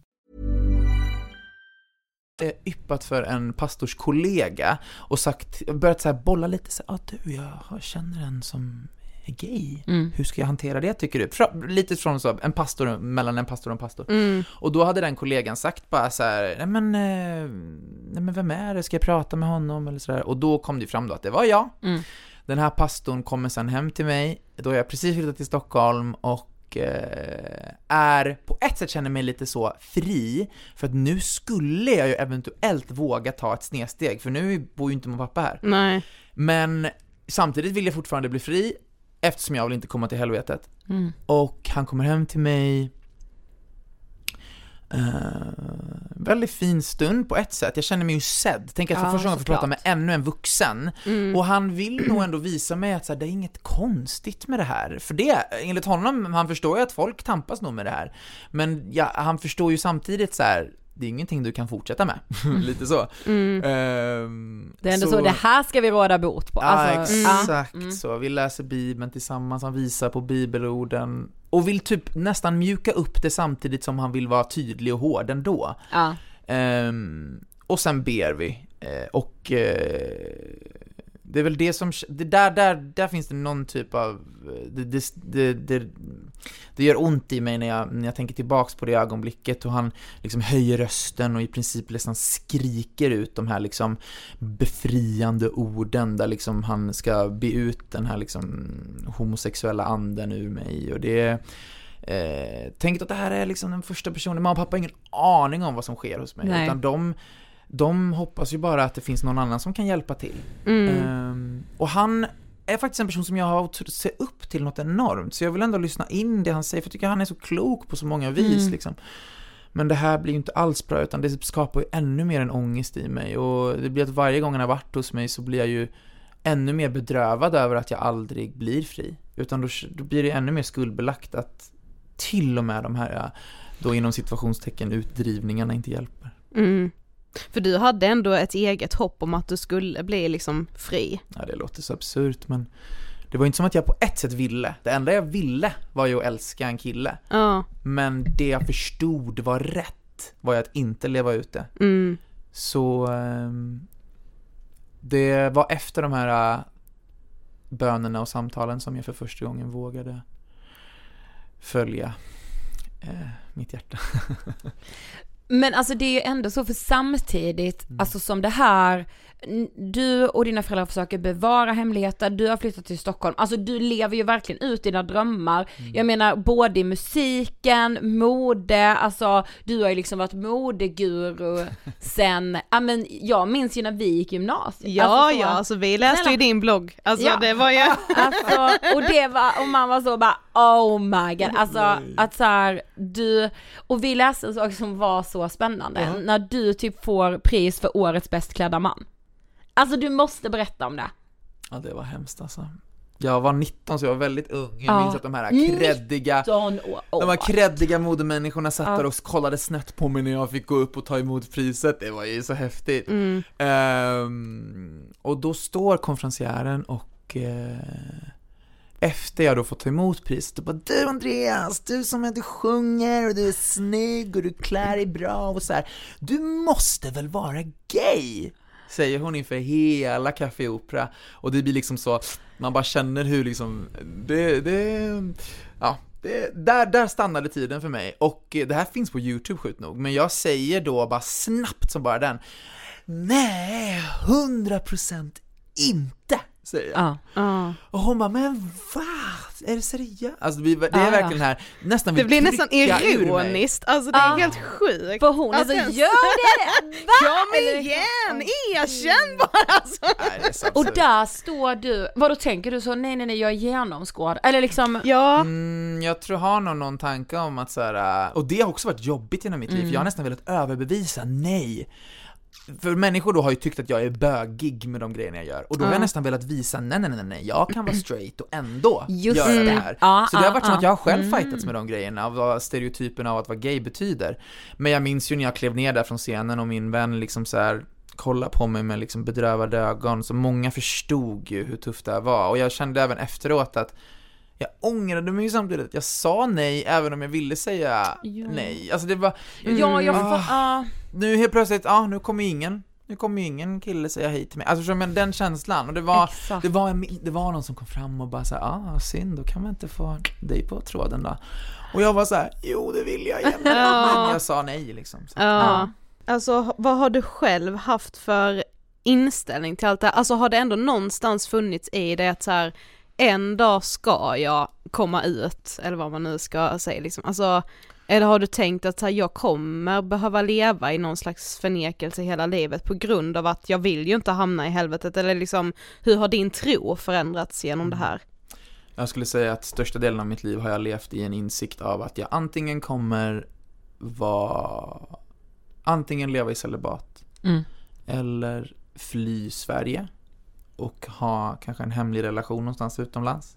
Yppat för en pastorskollega och sagt, börjat så här bolla lite så, ah, du, jag känner en som är gay. Mm. Hur ska jag hantera det, tycker du? Fra, lite från så, en pastor, mellan en pastor och en pastor. Mm. Och då hade den kollegan sagt bara så här, nej men, eh, nej men vem är det? Ska jag prata med honom? Eller så där. Och då kom det fram då att det var jag. Mm. Den här pastorn kommer sen hem till mig. Då är jag precis flyttat till Stockholm och eh, är på ett sätt känner mig lite så fri. För att nu skulle jag ju eventuellt våga ta ett snedsteg. För nu bor ju inte min pappa här. Nej. Men samtidigt vill jag fortfarande bli fri. Eftersom jag vill inte komma till helvetet. Mm. Och han kommer hem till mig. Uh, väldigt fin stund på ett sätt. Jag känner mig ju sedd. Tänk att för ja, första gången får prata med ännu en vuxen. Mm. Och han vill nog ändå visa mig att så här, det är inget konstigt med det här. För det, enligt honom, han förstår ju att folk tampas nog med det här. Men ja, han förstår ju samtidigt så här, det är ingenting du kan fortsätta med. Lite så. Mm. Um, det är ändå så, så, det här ska vi råda bot på. Ja, alltså, exakt mm. så. Vi läser Bibeln tillsammans, han visar på bibelorden. Och vill typ nästan mjuka upp det samtidigt som han vill vara tydlig och hård ändå. Ja. Um, och sen ber vi. Uh, och uh, det är väl det som... Det där, där, där finns det någon typ av... Det, det, det, det, det gör ont i mig när jag, när jag tänker tillbaks på det ögonblicket. Och han liksom höjer rösten och i princip nästan skriker ut de här liksom befriande orden. Där liksom han ska be ut den här liksom homosexuella anden ur mig. Och det är... Eh, tänk att det här är liksom den första personen. Mamma och pappa har ingen aning om vad som sker hos mig. Nej. Utan de... De hoppas ju bara att det finns någon annan som kan hjälpa till. Mm. Um, och han är faktiskt en person som jag har sett upp till något enormt. Så jag vill ändå lyssna in det han säger. För jag tycker han är så klok på så många vis. Mm. Liksom. Men det här blir ju inte alls bra. Utan det skapar ju ännu mer en ångest i mig. Och det blir att varje gång han har varit hos mig så blir jag ju ännu mer bedrövad över att jag aldrig blir fri. Utan då, då blir det ännu mer skuldbelagt att till och med de här då inom situationstecken utdrivningarna inte hjälper. Mm. För du hade ändå ett eget hopp om att du skulle bli liksom fri. Ja, det låter så absurt, men det var inte som att jag på ett sätt ville. Det enda jag ville var ju att älska en kille. Ja. Men det jag förstod var rätt var ju att inte leva ut det. Mm. Så um, det var efter de här uh, bönerna och samtalen som jag för första gången vågade följa uh, mitt hjärta. Men alltså det är ju ändå så, för samtidigt mm. alltså som det här, du och dina föräldrar försöker bevara hemligheter, du har flyttat till Stockholm, alltså du lever ju verkligen ut dina drömmar. Mm. Jag menar både i musiken, mode, alltså du har ju liksom varit modeguru sen, ja men jag minns ju när vi gick gymnasiet. Ja, alltså, så, ja, alltså vi läste snälla. ju din blogg, alltså ja. det var ju alltså, och det var, och man var så bara oh my god, alltså Nej. att så här, du, och vi läste en sak som var så spännande, uh-huh. när du typ får pris för årets bäst klädda man. Alltså du måste berätta om det. Ja, det var hemskt alltså. Jag var nitton så jag var väldigt ung. Jag ja. minns att de här kreddiga oh. de här kreddiga modemänniskorna satt ja. där och kollade snett på mig när jag fick gå upp och ta emot priset. Det var ju så häftigt. Mm. Um, och då står konferencieren och uh, efter jag då fått ta emot priset och bara, du Andreas, du som är, du sjunger och du är snygg och du klär dig bra och så här. Du måste väl vara gay? Säger hon inför hela Café Opera. Och det blir liksom så, man bara känner hur liksom det, det, ja, det, där, där stannade tiden för mig. Och det här finns på YouTube sjukt nog. Men jag säger då bara snabbt som bara den, nej, hundra procent inte. säger jag. Ja. Ja. Och hon bara, men va? Är det seriöst? Alltså vi, det är Ja, verkligen ja. här, nästan vill Det blir nästan trycka ur mig. ironiskt, alltså det är Ja. helt sjukt. För hon är Alltså, så, den- gör det! Va? Kom Eller- igen, erkänn bara alltså. Nej, det är så Och absurt. där står du, vad då tänker du så, nej nej nej jag är genomskådad, eller liksom, Ja, Mm, jag tror jag har nog någon tanke om att så här, och det har också varit jobbigt genom mitt liv, för jag har nästan velat överbevisa, nej. För människor då har ju tyckt att jag är bögig med de grejerna jag gör, och då har jag Ja. nästan velat visa, nej nej nej nej, jag kan vara straight och ändå Just göra det. det här. Ja, Så det har ja, varit som ja. att jag har själv Mm. fightats med de grejerna, av vad stereotypen av att vara gay betyder. Men jag minns ju när jag klev ner där från scenen och min vän liksom så här kollade på mig med liksom bedrövade ögon, så många förstod ju hur tufft det här var, och jag kände även efteråt att jag ångrade mig samtidigt. Jag sa nej även om jag ville säga Ja. nej. Alltså det var ja jag Ah. får, ja. nu helt plötsligt, ja, ah, nu kommer ingen nu kommer ingen kille säga hej till mig. Alltså men den känslan, och det var Exakt. det var en, det var någon som kom fram och bara så här, ah, synd, då kan man inte få dig på tråden då. Och jag var så här, jo, det vill jag igen. Ja. Men jag sa nej liksom. Så. ja. Alltså vad har du själv haft för inställning till allt det här? Alltså har det ändå någonstans funnits i det att så här, en dag ska jag komma ut, eller vad man nu ska säga liksom. Alltså, eller har du tänkt att så här, jag kommer behöva leva i någon slags förnekelse hela livet på grund av att jag vill ju inte hamna i helvetet, eller liksom, hur har din tro förändrats genom det här? Jag skulle säga att största delen av mitt liv har jag levt i en insikt av att jag antingen kommer vara antingen leva i celibat Mm. eller fly Sverige och ha kanske en hemlig relation någonstans utomlands.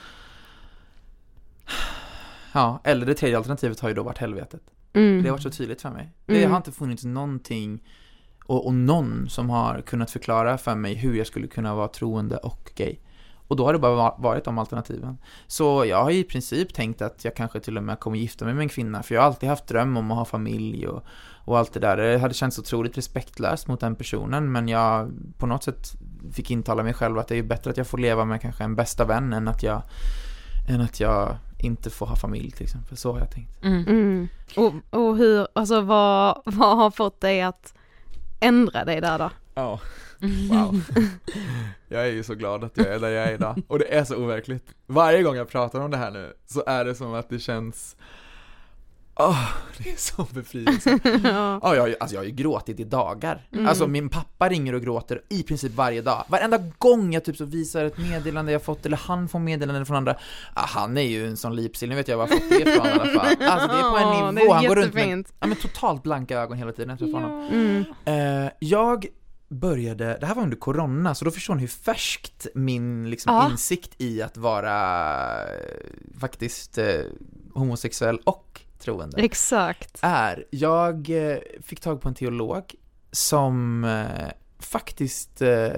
Ja, eller det tredje alternativet har ju då varit helvetet. Mm. Det har varit så tydligt för mig. Det Mm. har inte funnits någonting och, och någon som har kunnat förklara för mig hur jag skulle kunna vara troende och gay. Och då har det bara va- varit de alternativen. Så jag har i princip tänkt att jag kanske till och med kommer gifta mig med en kvinna, för jag har alltid haft dröm om att ha familj och, och allt det där. Det hade känts otroligt respektlöst mot den personen, men jag på något sätt fick intala mig själv att det är bättre att jag får leva med kanske en bästa vän än att jag, än att jag inte får ha familj till exempel. Så har jag tänkt. Mm. Mm. Och, och hur, alltså vad, vad har fått dig att ändra dig där då? Ja, wow. Jag är ju så glad att jag är där jag är idag. Och det är så overkligt. Varje gång jag pratar om det här nu så är det som att det känns... Åh, det är så befrielse. Ja. Ja, jag, alltså jag har ju gråtit i dagar. Mm. Alltså min pappa ringer och gråter i princip varje dag. Varenda gång jag typ så visar ett meddelande jag fått, eller han får meddelande från andra. Ah, han är ju en sån lipsill, nu vet jag var jag fått det ifrån i alla fall. Alltså det är på en Ja, nivå, det är han går runt med jättefint. ja, men totalt blanka ögon hela tiden. Jag träffar honom. Mm. Eh, jag började, det här var under corona, så då förstår ni hur färskt min liksom, Ja. insikt i att vara eh, faktiskt eh, homosexuell och troende Exakt. är. Jag eh, fick tag på en teolog som eh, faktiskt eh,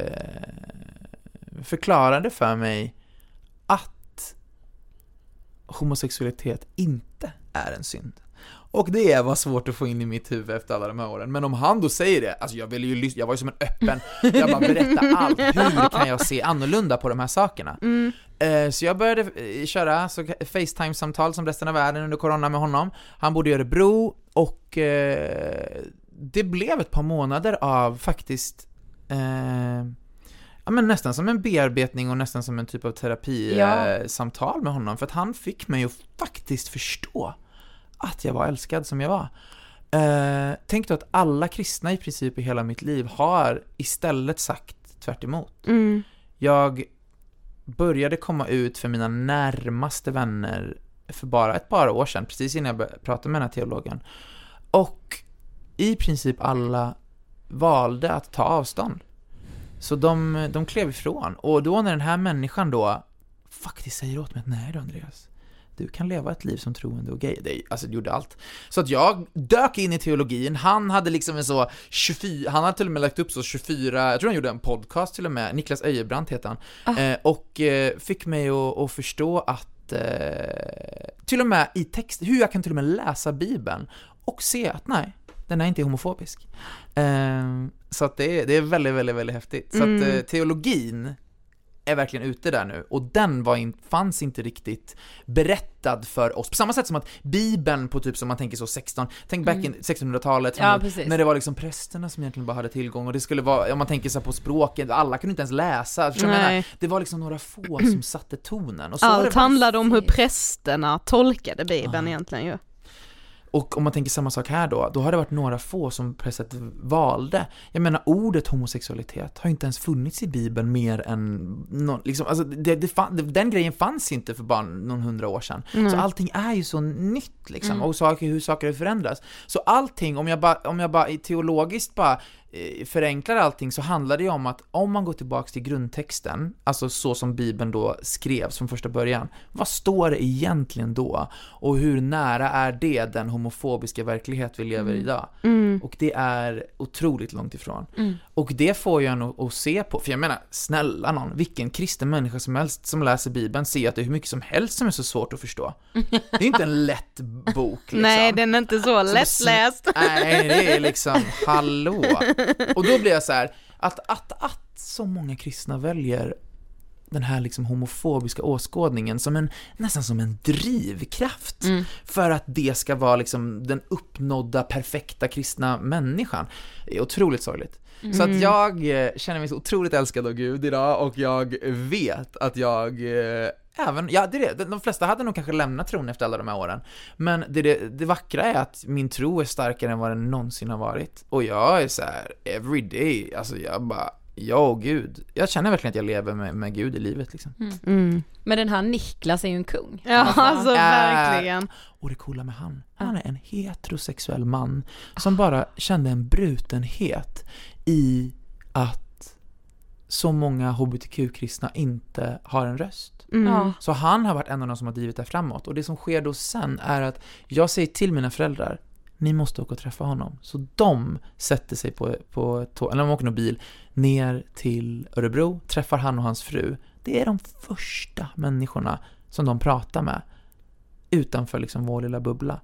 förklarade för mig att homosexualitet inte är en synd. Och det var svårt att få in i mitt huvud efter alla de här åren. Men om han då säger det, alltså jag ville ju lyssna, jag var ju som en öppen, jag bara berätta allt, hur kan jag se annorlunda på de här sakerna? Mm. Eh, så jag började eh, köra så FaceTime-samtal som resten av världen under corona med honom. Han bodde i Örebro och eh, det blev ett par månader av faktiskt eh, ja, men nästan som en bearbetning och nästan som en typ av terapisamtal Ja. samtal med honom, för att han fick mig att faktiskt förstå att jag var älskad som jag var. Eh, tänk då att alla kristna i princip i hela mitt liv har istället sagt tvärt emot. Mm. Jag började komma ut för mina närmaste vänner för bara ett par år sedan, precis innan jag började prata med den här teologen. Och i princip alla valde att ta avstånd. Så de, de klev ifrån. Och då när den här människan då faktiskt säger åt mig att nej då Andreas, du kan leva ett liv som troende och gay. Det, alltså det gjorde allt. Så att jag dök in i teologin. Han hade liksom en så tjugofyra, han hade till och med lagt upp så tjugofyra, jag tror han gjorde en podcast till och med, Niklas Öjebrant heter han. Ah. Eh, och eh, fick mig att, att förstå att eh, till och med i text, hur jag kan till och med läsa Bibeln och se att nej, den är inte homofobisk. Eh, så att det är, det är väldigt, väldigt, väldigt häftigt. Så Mm. att eh, teologin är verkligen ute där nu. Och den var in, fanns inte riktigt berättad för oss. På samma sätt som att Bibeln på typ som man tänker så sexton, tänk back in sextonhundratalet Ja, när det var liksom prästerna som egentligen bara hade tillgång. Och det skulle vara, om man tänker så på språket, alla kunde inte ens läsa. Så jag menar, det var liksom några få som satte tonen. Och så Allt det handlade om hur prästerna tolkade Bibeln ah. egentligen ju. Och om man tänker samma sak här då, då har det varit några få som prästet valde. Jag menar, ordet homosexualitet har inte ens funnits i Bibeln mer än någon, liksom, alltså det, det fann, den grejen fanns inte för bara någon hundra år sedan. Mm. Så allting är ju så nytt liksom, mm. och saker, hur saker förändras. Så allting, om jag bara, om jag bara teologiskt bara förenklar allting, så handlar det ju om att om man går tillbaka till grundtexten, alltså så som Bibeln då skrevs från första början, vad står det egentligen då? Och hur nära är det den homofobiska verklighet vi lever i mm. idag? Mm. Och det är otroligt långt ifrån. Mm. Och det får jag nog att se på, för jag menar, snälla någon, vilken kristen människa som helst som läser Bibeln ser att det är hur mycket som helst som är så svårt att förstå. Det är inte en lätt bok liksom. Nej, den är inte så lättläst. Nej, det är liksom, hallå. Och då blir jag så här, att, att, att så många kristna väljer den här liksom homofobiska åskådningen som en, nästan som en drivkraft mm. för att det ska vara liksom den uppnådda perfekta kristna människan. Det är otroligt sorgligt. Mm. Så att jag känner mig så otroligt älskad av Gud idag, och jag vet att jag även, ja det är det, de flesta hade nog kanske lämnat tron efter alla de här åren, men det, det, det vackra är att min tro är starkare än vad den någonsin har varit, och jag är så här every day, alltså jag bara, ja Gud, jag känner verkligen att jag lever med, med Gud i livet liksom. Mm. Mm. Men den här Niklas är ju en kung. Ja, alltså, alltså verkligen. Äh, och det coola med han, han är en heterosexuell man som bara kände en brutenhet i att så många hbtq-kristna inte har en röst. Mm. Så han har varit en av de som har drivit det framåt. Och det som sker då sen är att jag säger till mina föräldrar, ni måste åka och träffa honom. Så de sätter sig på, på tåg, eller de åker någon bil ner till Örebro, träffar han och hans fru. Det är de första människorna som de pratar med utanför liksom vår lilla bubbla.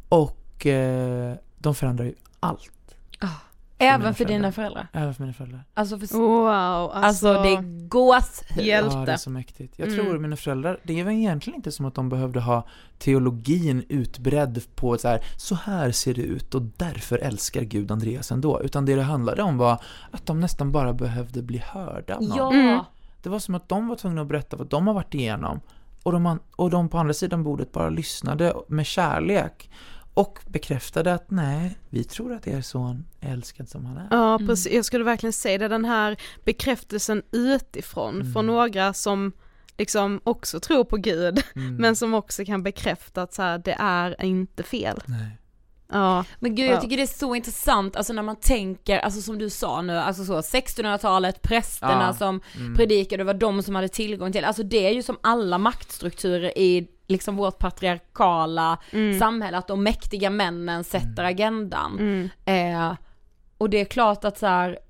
Och eh, de förändrar ju allt. Oh. Även för dina föräldrar? Även för mina föräldrar. Alltså, för... wow, alltså... alltså det gås hjälpte. Ja, det är så mäktigt. Jag mm. tror mina föräldrar, det är väl egentligen inte som att de behövde ha teologin utbredd på så här, så här ser det ut och därför älskar Gud Andreas ändå. Utan det det handlade om var att de nästan bara behövde bli hörda av någon. Ja. Mm. Det var som att de var tvungna att berätta vad de har varit igenom. Och de, och de på andra sidan bordet bara lyssnade med kärlek. Och bekräftade att nej, vi tror att er son är älskad som han är. Ja, precis. Jag skulle verkligen säga det, den här bekräftelsen utifrån mm. från några som liksom också tror på Gud, mm. men som också kan bekräfta att så här, det är inte fel. Nej. Ja. Men gud, jag tycker det är så intressant, alltså när man tänker, alltså som du sa nu, alltså så sextonhundratalet, prästerna ja. som mm. predikade, det var de som hade tillgång till, alltså det är ju som alla maktstrukturer i liksom vårt patriarkala mm. samhälle, att de mäktiga männen sätter mm. agendan. Mm. Eh, och det är klart att så här,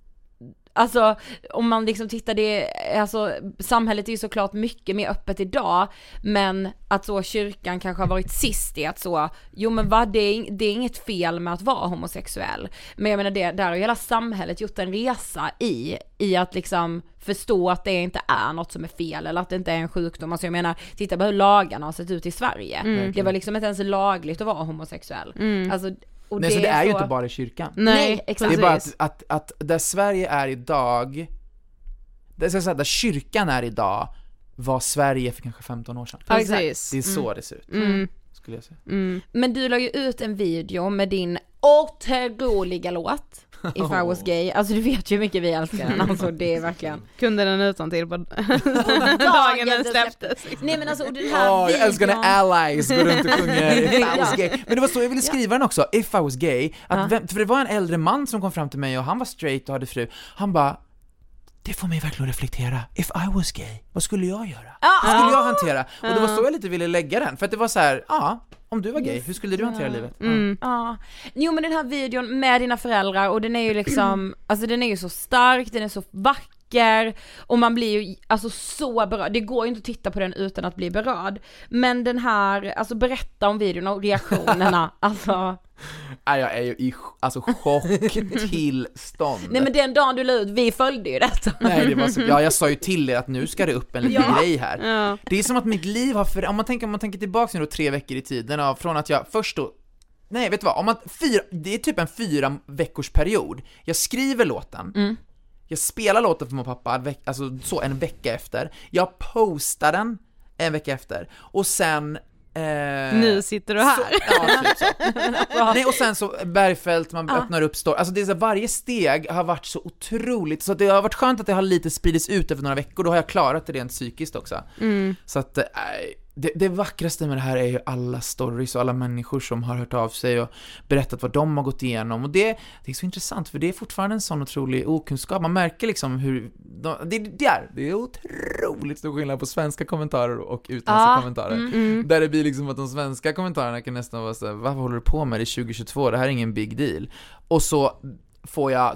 alltså om man liksom tittar det, alltså samhället är ju såklart mycket mer öppet idag, men att så kyrkan kanske har varit sist i att så, jo men vad, det är, det är inget fel med att vara homosexuell, men jag menar det, där har ju hela samhället gjort en resa i, i att liksom förstå att det inte är något som är fel, eller att det inte är en sjukdom. Alltså jag menar, titta på hur lagarna har sett ut i Sverige. Mm. Det var liksom inte ens lagligt att vara homosexuell. Mm. Alltså, och Nej, det så det är så... ju inte bara i kyrkan. Nej, exakt. Det är bara att, att, att där Sverige är idag, det ska säga, där kyrkan är idag var Sverige för kanske femton år sedan. Precis. Det är så mm. det ser ut. Mm. Skulle jag säga. Mm. Men du la ju ut en video med din otroliga låt If I was gay. Alltså du vet ju hur mycket vi älskar den. Alltså det är verkligen. Kunde den utan till på dagen den släpptes. Nej men alltså och den här oh, videon. Jag älskar när allies går runt och sjunger If I was gay. Men det var så jag ville skriva den också, If I was gay. Att vem, för det var en äldre man som kom fram till mig och han var straight och hade fru. Han bara, det får mig verkligen reflektera. If I was gay, vad skulle jag göra? Ah, Vad skulle jag hantera? Och det var så jag lite ville lägga den. För att det var så här, ja, om du var gay, hur skulle du hantera livet? Mm. Ja. Jo men den här videon med dina föräldrar, och den är ju liksom, alltså den är ju så stark, den är så vacker. vacker och man blir ju alltså så berörd. Det går ju inte att titta på den utan att bli berörd. Men den här, alltså berätta om videon och reaktionerna. Alltså Nej, jag är ju i alltså, chocktillstånd. Nej, men den dagen du la ut, vi följde ju detta. Nej, det var så, ja, jag sa ju till er att nu ska det upp en liten Ja. grej här. Ja. Det är som att mitt liv har för, om man tänker om man tänker tillbaka nu då tre veckor i tiden av, från att jag först då nej, vet du vad? Om man fyra, det är typ en fyra veckors period. Jag skriver låten. Mm. Jag spelar låten för min pappa veck, alltså så en vecka efter. Jag postar den en vecka efter och sen Eh, nu sitter du här. Så, ja, typ så. Nej, och sen så Bergfält, man Ah. öppnar upp store. Alltså det är så, varje steg har varit så otroligt. Så det har varit skönt att det har lite spridits ut över några veckor. Då har jag klarat det rent psykiskt också. Mm. Så att äh, det, det vackraste med det här är ju alla stories och alla människor som har hört av sig och berättat vad de har gått igenom. Och det, det är så intressant, för det är fortfarande en sån otrolig okunskap. Man märker liksom hur de, det, det, är, det är otroligt stor skillnad på svenska kommentarer och utländska Ah, kommentarer. mm, mm. Där det blir liksom att de svenska kommentarerna kan nästan vara så här: vad håller du på med? Det är tjugo tjugotvå, det här är ingen big deal. Och så får jag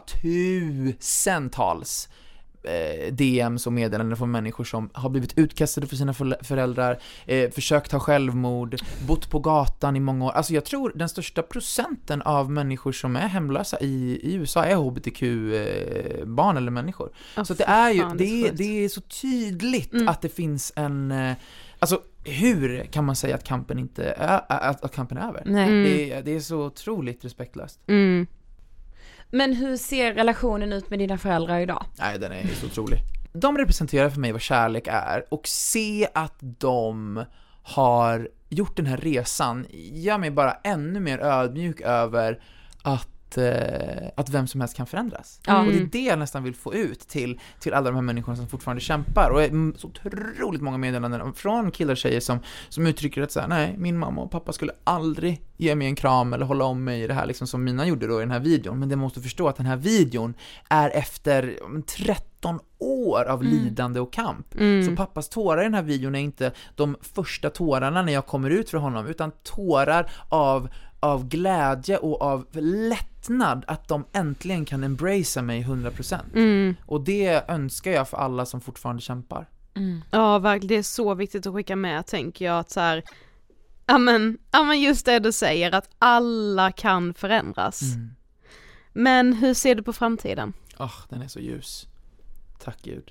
tusentals eh, D M's och meddelanden från människor som har blivit utkastade för sina föräldrar, eh, försökt ha självmord, bott på gatan i många år. Alltså jag tror den största procenten av människor som är hemlösa i, i U S A är H B T Q-barn eller människor. Oh, så att det är ju, fan, det, det, är det är så tydligt mm. att det finns en... Eh, alltså hur kan man säga att kampen inte är, att, att kampen är över? Nej. Mm. Det, är, det är så otroligt respektlöst. Mm. Men hur ser relationen ut med dina föräldrar idag? Nej, den är så otrolig. De representerar för mig vad kärlek är, och se att de har gjort den här resan gör mig bara ännu mer ödmjuk över att, eh, att vem som helst kan förändras. Mm. Och det är det jag nästan vill få ut till, till alla de här människorna som fortfarande kämpar. Och är så otroligt många meddelanden från killar och tjejer som, som uttrycker att så här, nej, min mamma och pappa skulle aldrig ge mig en kram eller hålla om mig i det här liksom som mina gjorde då i den här videon. Men det måste förstå att den här videon är efter tretton år av Mm. lidande och kamp. Mm. Så pappas tårar i den här videon är inte de första tårarna när jag kommer ut för honom, utan tårar av, av glädje och av lättnad att de äntligen kan embracea mig hundra procent. Mm. Och det önskar jag för alla som fortfarande kämpar. Mm. Ja, verkligen, det är så viktigt att skicka med, tänker jag, att så här, ja men, ja men just det du säger, att alla kan förändras. Mm. Men hur ser du på framtiden? Oh, den är så ljus. Tack Gud.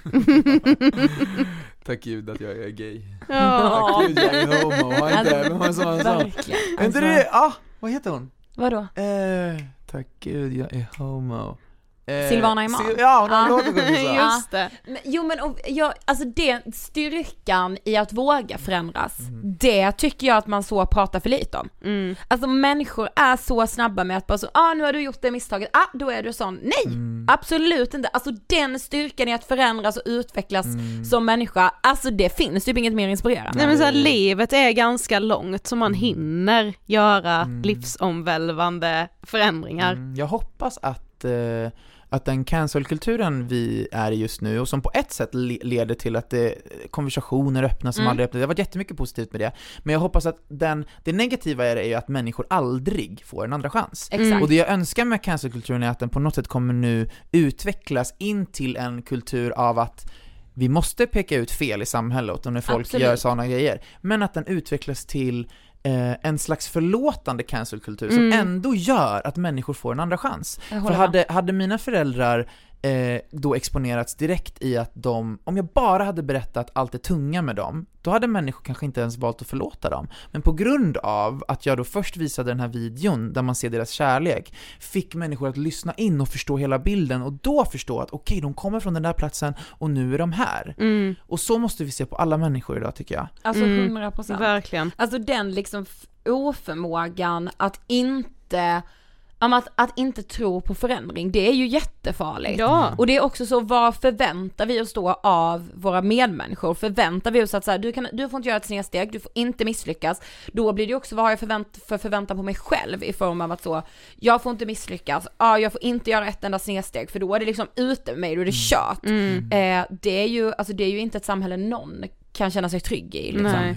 Tack Gud att jag är gay. Ja. Tack Gud jag är homo. Har inte, vem var så, så. Verkligen. Är inte det? Ah, vad heter hon? Vadå? Eh, tack Gud jag är homo. Eh, Silvana Imam. Sil- ja, hon har Ah. låtit det så. Just det. Men, jo men och, jag, alltså det, styrkan i att våga förändras, det tycker jag att man så pratar för lite om. Mm. Alltså människor är så snabba med att bara så, ah nu har du gjort det misstaget, ah då är du sån. Nej, Mm. absolut inte. Alltså den styrkan i att förändras och utvecklas som människa, alltså det finns typ inget mer inspirerande. Nej men så här, livet är ganska långt, så man hinner göra livsomvälvande förändringar. Mm, jag hoppas att eh, att den cancelkulturen vi är i just nu, och som på ett sätt le- leder till att det, konversationer öppnas som Mm. aldrig öppnas. Det har varit jättemycket positivt med det. Men jag hoppas att den, det negativa är, det är ju att människor aldrig får en andra chans. Exakt. Och det jag önskar med cancelkulturen är att den på något sätt kommer nu utvecklas in till en kultur av att vi måste peka ut fel i samhället och när folk Absolut. gör sådana grejer. Men att den utvecklas till eh, en slags förlåtande cancelkultur som Mm. ändå gör att människor får en andra chans. Jag För håller med. hade, hade mina föräldrar eh, då exponerats direkt i att de, om jag bara hade berättat allt det tunga med dem, då hade människor kanske inte ens valt att förlåta dem. Men på grund av att jag då först visade den här videon där man ser deras kärlek, fick människor att lyssna in och förstå hela bilden, och då förstå att okej, okay, de kommer från den där platsen och nu är de här. Mm. Och så måste vi se på alla människor idag, tycker jag. Alltså Mm. hundra procent. Verkligen. Alltså den liksom f- oförmågan att inte om att, att inte tro på förändring, det är ju jättefarligt. Ja. Och det är också så, vad förväntar vi oss då av våra medmänniskor? Förväntar vi oss att så här, du, kan, du får inte göra ett snedsteg, du får inte misslyckas. Då blir det också, vad har jag förvänt, för förväntan på mig själv i form av att så, jag får inte misslyckas, ja, jag får inte göra ett enda snedsteg, för då är det liksom ute med mig, då är det kört. Mm. Eh, det är ju, alltså det är ju inte ett samhälle någon kan känna sig trygg i liksom. Nej.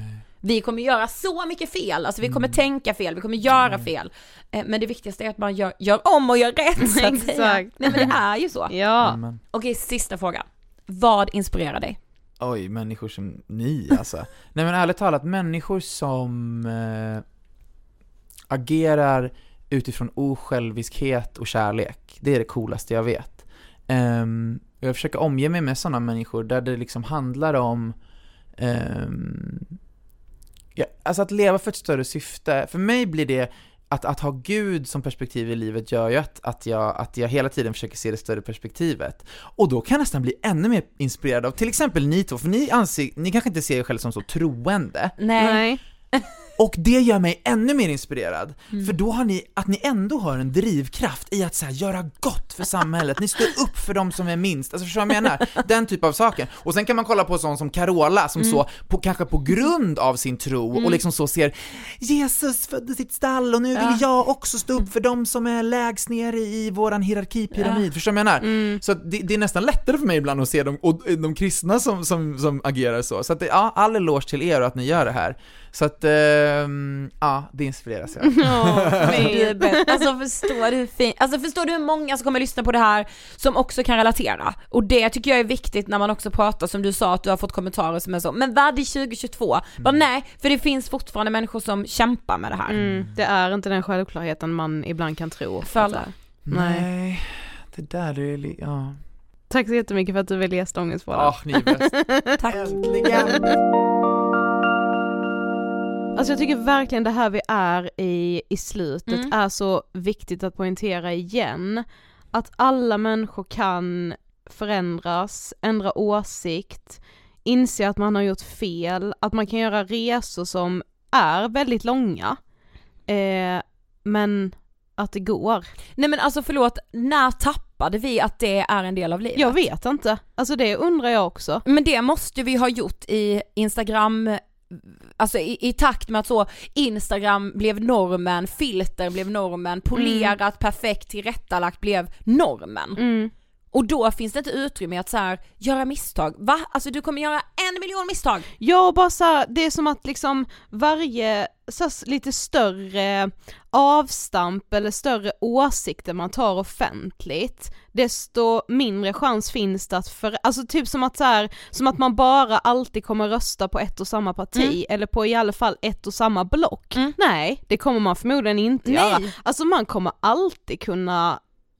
Vi kommer göra så mycket fel, alltså vi kommer mm. tänka fel, vi kommer göra mm. fel. Eh, men det viktigaste är att man gör, gör om och gör rätt, så att säga. Nej, men det är ju så. Ja. Mm. Okej, sista fråga. Vad inspirerar dig? Oj, människor som ni alltså. Nej men ärligt talat, människor som eh, agerar utifrån osjälviskhet och kärlek. Det är det coolaste jag vet. Um, jag försöker omge mig med sådana människor där det liksom handlar om um, ja, alltså att leva för ett större syfte. För mig blir det att, att ha Gud som perspektiv i livet gör ju att, att, jag, att jag hela tiden försöker se det större perspektivet. Och då kan jag nästan bli ännu mer inspirerad av till exempel ni två. För ni, anser, ni kanske inte ser er själv som så troende. Nej. Och det gör mig ännu mer inspirerad. Mm. För då har ni, att ni ändå har en drivkraft i att så här, göra gott för samhället. Ni står upp för dem som är minst. Alltså förstår vad jag menar? Den typ av saker. Och sen kan man kolla på sån som Carola som mm. så, på, kanske på grund av sin tro mm. och liksom så ser Jesus födde sitt stall och nu vill ja. jag också stå upp för dem som är lägst ner i, i våran hierarkipyramid. Ja. Förstår vad jag menar? Mm. Så det, det är nästan lättare för mig ibland att se dem, och de kristna som, som, som agerar så. Så att det, ja, all eloge till er och att ni gör det här. Så att, um, ja, det inspireras jag. Oh, nej. Alltså förstår du hur fin- alltså förstår du hur många som kommer lyssna på det här som också kan relatera? Och det tycker jag är viktigt när man också pratar, som du sa att du har fått kommentarer som är så, men vad är tjugo tjugotvå? Mm. Bara, nej, för det finns fortfarande människor som kämpar med det här. Mm, det är inte den självklarheten man ibland kan tro. För nej. nej, det där är li- ja. Tack så jättemycket för att du ville ge stångens på det. Ja, ni är bäst. Tack. Äntligen. Alltså jag tycker verkligen det här vi är i, i slutet mm. är så viktigt att poängtera igen. Att alla människor kan förändras, ändra åsikt, inse att man har gjort fel, att man kan göra resor som är väldigt långa. Eh, men att det går. Nej men alltså förlåt, när tappade vi att det är en del av livet? Jag vet inte. Alltså det undrar jag också. Men det måste vi ha gjort i Instagram. Alltså i, i takt med att så Instagram blev normen, filter blev normen, polerat, mm. perfekt, tillrättalagt blev normen. Mm. Och då finns det inte utrymme att så här, göra misstag. Va? Alltså du kommer göra en miljon misstag. Ja, bara så här, det är som att liksom varje så här, lite större avstamp eller större åsikter man tar offentligt, desto mindre chans finns det att för, alltså typ som att så här, som att man bara alltid kommer rösta på ett och samma parti mm. eller på i alla fall ett och samma block. Mm. Nej, det kommer man förmodligen inte Nej. göra. Alltså man kommer alltid kunna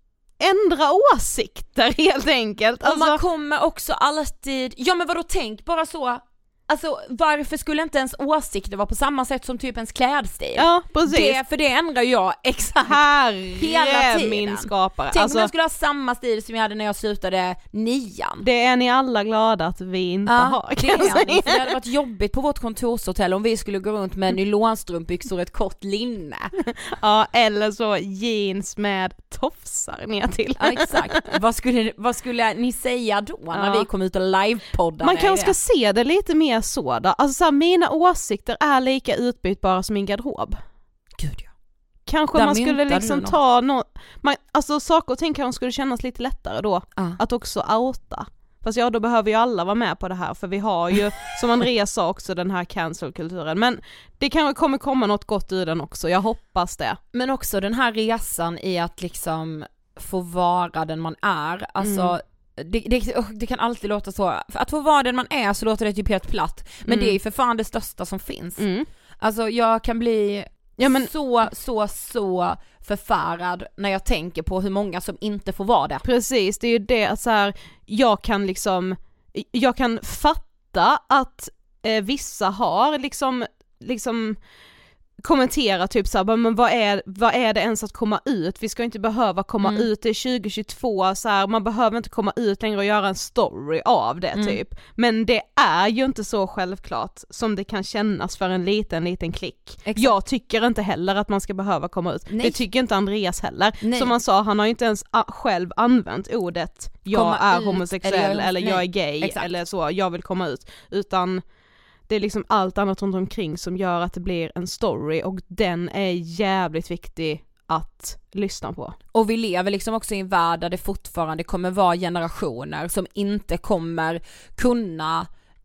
ändra åsikter helt enkelt. Alltså, och man kommer också alltid, ja men vadå, tänk bara så. Alltså varför skulle inte ens åsikter vara på samma sätt som typ ens klädstil? Ja, precis. Det, för det ändrar jag exakt Herre hela tiden. Min skapare. Tänk alltså, om jag skulle ha samma stil som jag hade när jag slutade nian. Det är ni alla glada att vi inte ja, har. Det, är ni, för det hade varit jobbigt på vårt kontorshotell om vi skulle gå runt med nylonstrumpbyxor och ett kort linne. Ja, eller så jeans med tofsar ner till. Ja, exakt. Vad skulle, vad skulle ni säga då när ja. vi kom ut och livepoddade? Man kanske ska se det lite mer så då. Alltså så här, mina åsikter är lika utbytbara som min garderob. Gud ja. Kanske där man skulle liksom ta någon, man, alltså saker och ting kanske skulle kännas lite lättare då uh. att också outa. Fast ja, då behöver ju alla vara med på det här, för vi har ju, som Andreas sa också, den här cancel-kulturen. Men det kanske kommer komma något gott ur den också, jag hoppas det. Men också den här resan i att liksom få vara den man är. Alltså mm. Det, det, det kan alltid låta så. För att få vara den man är så låter det typ helt platt. Men mm. det är ju för fan det största som finns. Mm. Alltså jag kan bli ja, men... så, så, så förfärad när jag tänker på hur många som inte får vara det. Precis, det är ju det att så här, jag kan liksom, jag kan fatta att eh, vissa har liksom, liksom kommentera typ så här, men vad är, vad är det ens att komma ut? Vi ska inte behöva komma mm. ut i tjugo tjugotvå så här, man behöver inte komma ut längre och göra en story av det mm. typ. Men det är ju inte så självklart som det kan kännas för en liten liten klick. Exakt. Jag tycker inte heller att man ska behöva komma ut. Nej. Det tycker inte Andreas heller. Nej. Som han sa, han har ju inte ens a- själv använt ordet jag komma är ut, homosexuell eller, eller jag är gay Exakt. Eller så, jag vill komma ut. Utan det är liksom allt annat runt omkring som gör att det blir en story, och den är jävligt viktig att lyssna på. Och vi lever liksom också i en värld där det fortfarande kommer vara generationer som inte kommer kunna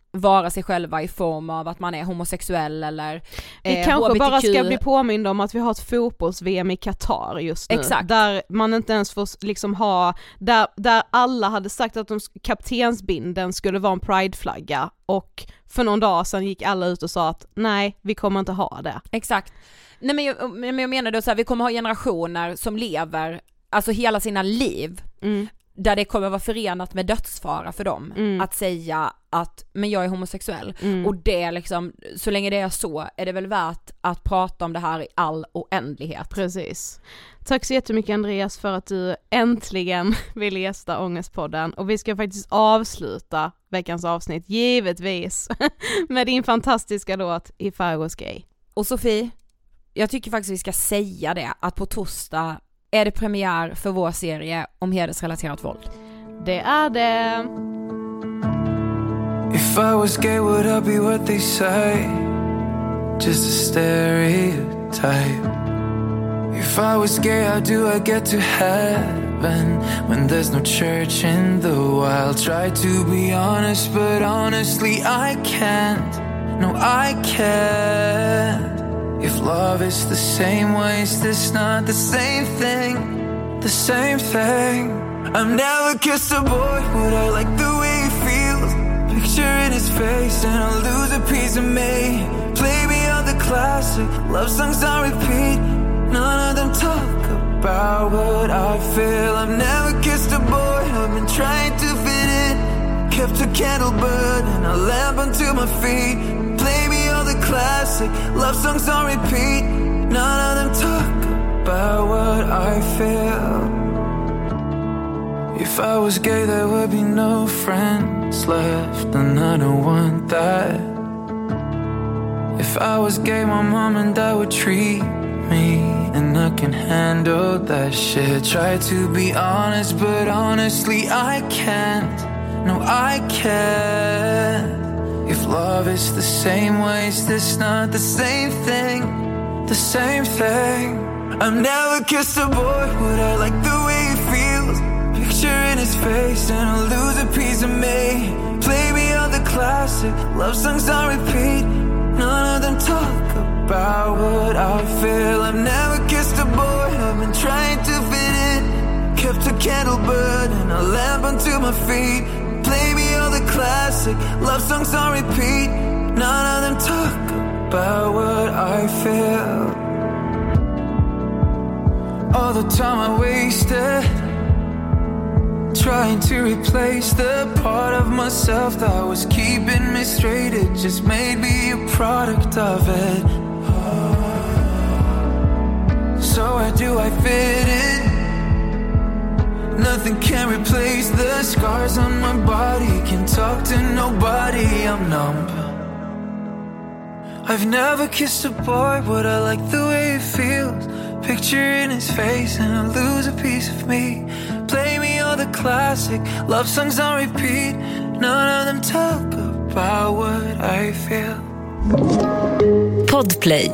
vara sig själva i form av att man är homosexuell eller eh, Vi kanske H B T Q. bara ska bli påminna om att vi har ett fotbolls-V M i Qatar just nu. Exakt. Där man inte ens får liksom ha, där, där alla hade sagt att de, kaptensbinden skulle vara en prideflagga, och för någon dag sedan gick alla ut och sa att nej, vi kommer inte ha det. Exakt. Nej, men jag, men jag menar då så här, vi kommer ha generationer som lever alltså hela sina liv Mm. där det kommer vara förenat med dödsfara för dem Mm. att säga att men jag är homosexuell. Mm. Och det liksom, så länge det är så är det väl värt att prata om det här i all oändlighet. Precis. Tack så jättemycket Andreas för att du äntligen vill gästa Ångestpodden, och vi ska faktiskt avsluta veckans avsnitt givetvis med din fantastiska låt If I Was Gay. Och Sofie, jag tycker faktiskt vi ska säga det att på torsdag är det premiär för vår serie om hedersrelaterat våld. Det är det. If I was gay, would I be what they say? Just a stereotype. If I was gay, how do I get to heaven when there's no church in the wild? Try to be honest, but honestly I can't. No, I can't. If love is the same way, is this not the same thing? The same thing. I've never kissed a boy, would I like the way he feels? Picture in his face and I'll lose a piece of me. Play me all the classic love songs on repeat. None of them talk about what I feel. I've never kissed a boy, I've been trying to fit in. Kept a candle burning and a lamp onto my feet. Play me all the classic love songs on repeat. None of them talk about what I feel. If I was gay, there would be no friends left, and I don't want that. If I was gay, my mom and dad would treat me, and I can handle that shit. Try to be honest, but honestly I can't. No, I can't. If love is the same way, is this not the same thing? The same thing. I've never kissed a boy, would I like the way he feels? Picture in his face and I'll lose a piece of me. Play me all the classic love songs on repeat. None of them talk about what I feel. I've never kissed a boy, I've been trying to fit in. Kept a candle burning, a lamp onto my feet. Play me all the classic love songs on repeat. None of them talk about what I feel. All the time I wasted trying to replace the part of myself that was keeping me straight. It just made me a product of it. So where do I fit in? Nothing can replace the scars on my body. Can't talk to nobody, I'm numb. I've never kissed a boy, but I like the way it feels. Picture in his face and I lose a piece of me. Play me all the classic love songs on repeat. None of them talk about what I feel. Podplay.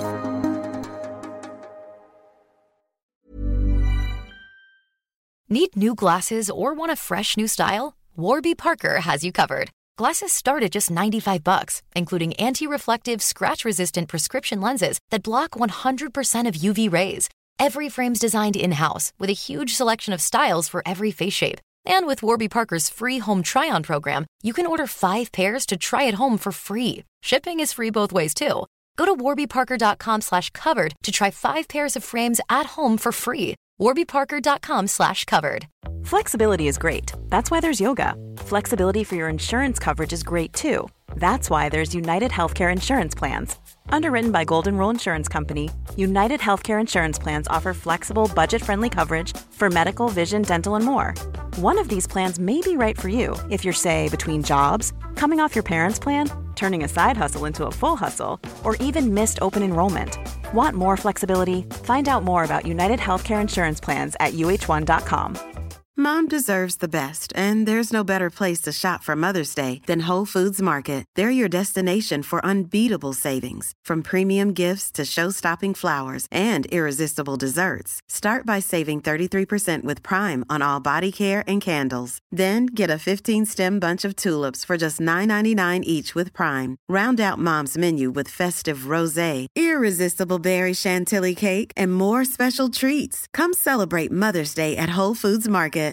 Need new glasses or want a fresh new style? Warby Parker has you covered. Glasses start at just ninety-five bucks, including anti-reflective, scratch-resistant prescription lenses that block one hundred percent of U V rays. Every frame's designed in-house with a huge selection of styles for every face shape. And with Warby Parker's free home try-on program, you can order five pairs to try at home for free. Shipping is free both ways, too. Go to warbyparker.com slash covered to try five pairs of frames at home for free. warbyparker.com slash covered. Flexibility is great. That's why there's yoga. Flexibility for your insurance coverage is great too. That's why there's United Healthcare Insurance Plans. Underwritten by Golden Rule Insurance Company, United Healthcare Insurance Plans offer flexible, budget-friendly coverage for medical, vision, dental, and more. One of these plans may be right for you if you're, say, between jobs, coming off your parents' plan, turning a side hustle into a full hustle, or even missed open enrollment. Want more flexibility? Find out more about United Healthcare Insurance Plans at U H one dot com. Mom deserves the best, and there's no better place to shop for Mother's Day than Whole Foods Market. They're your destination for unbeatable savings, from premium gifts to show-stopping flowers and irresistible desserts. Start by saving thirty-three percent with Prime on all body care and candles. Then get a fifteen-stem bunch of tulips for just nine ninety-nine each with Prime. Round out Mom's menu with festive rosé, irresistible berry chantilly cake, and more special treats. Come celebrate Mother's Day at Whole Foods Market.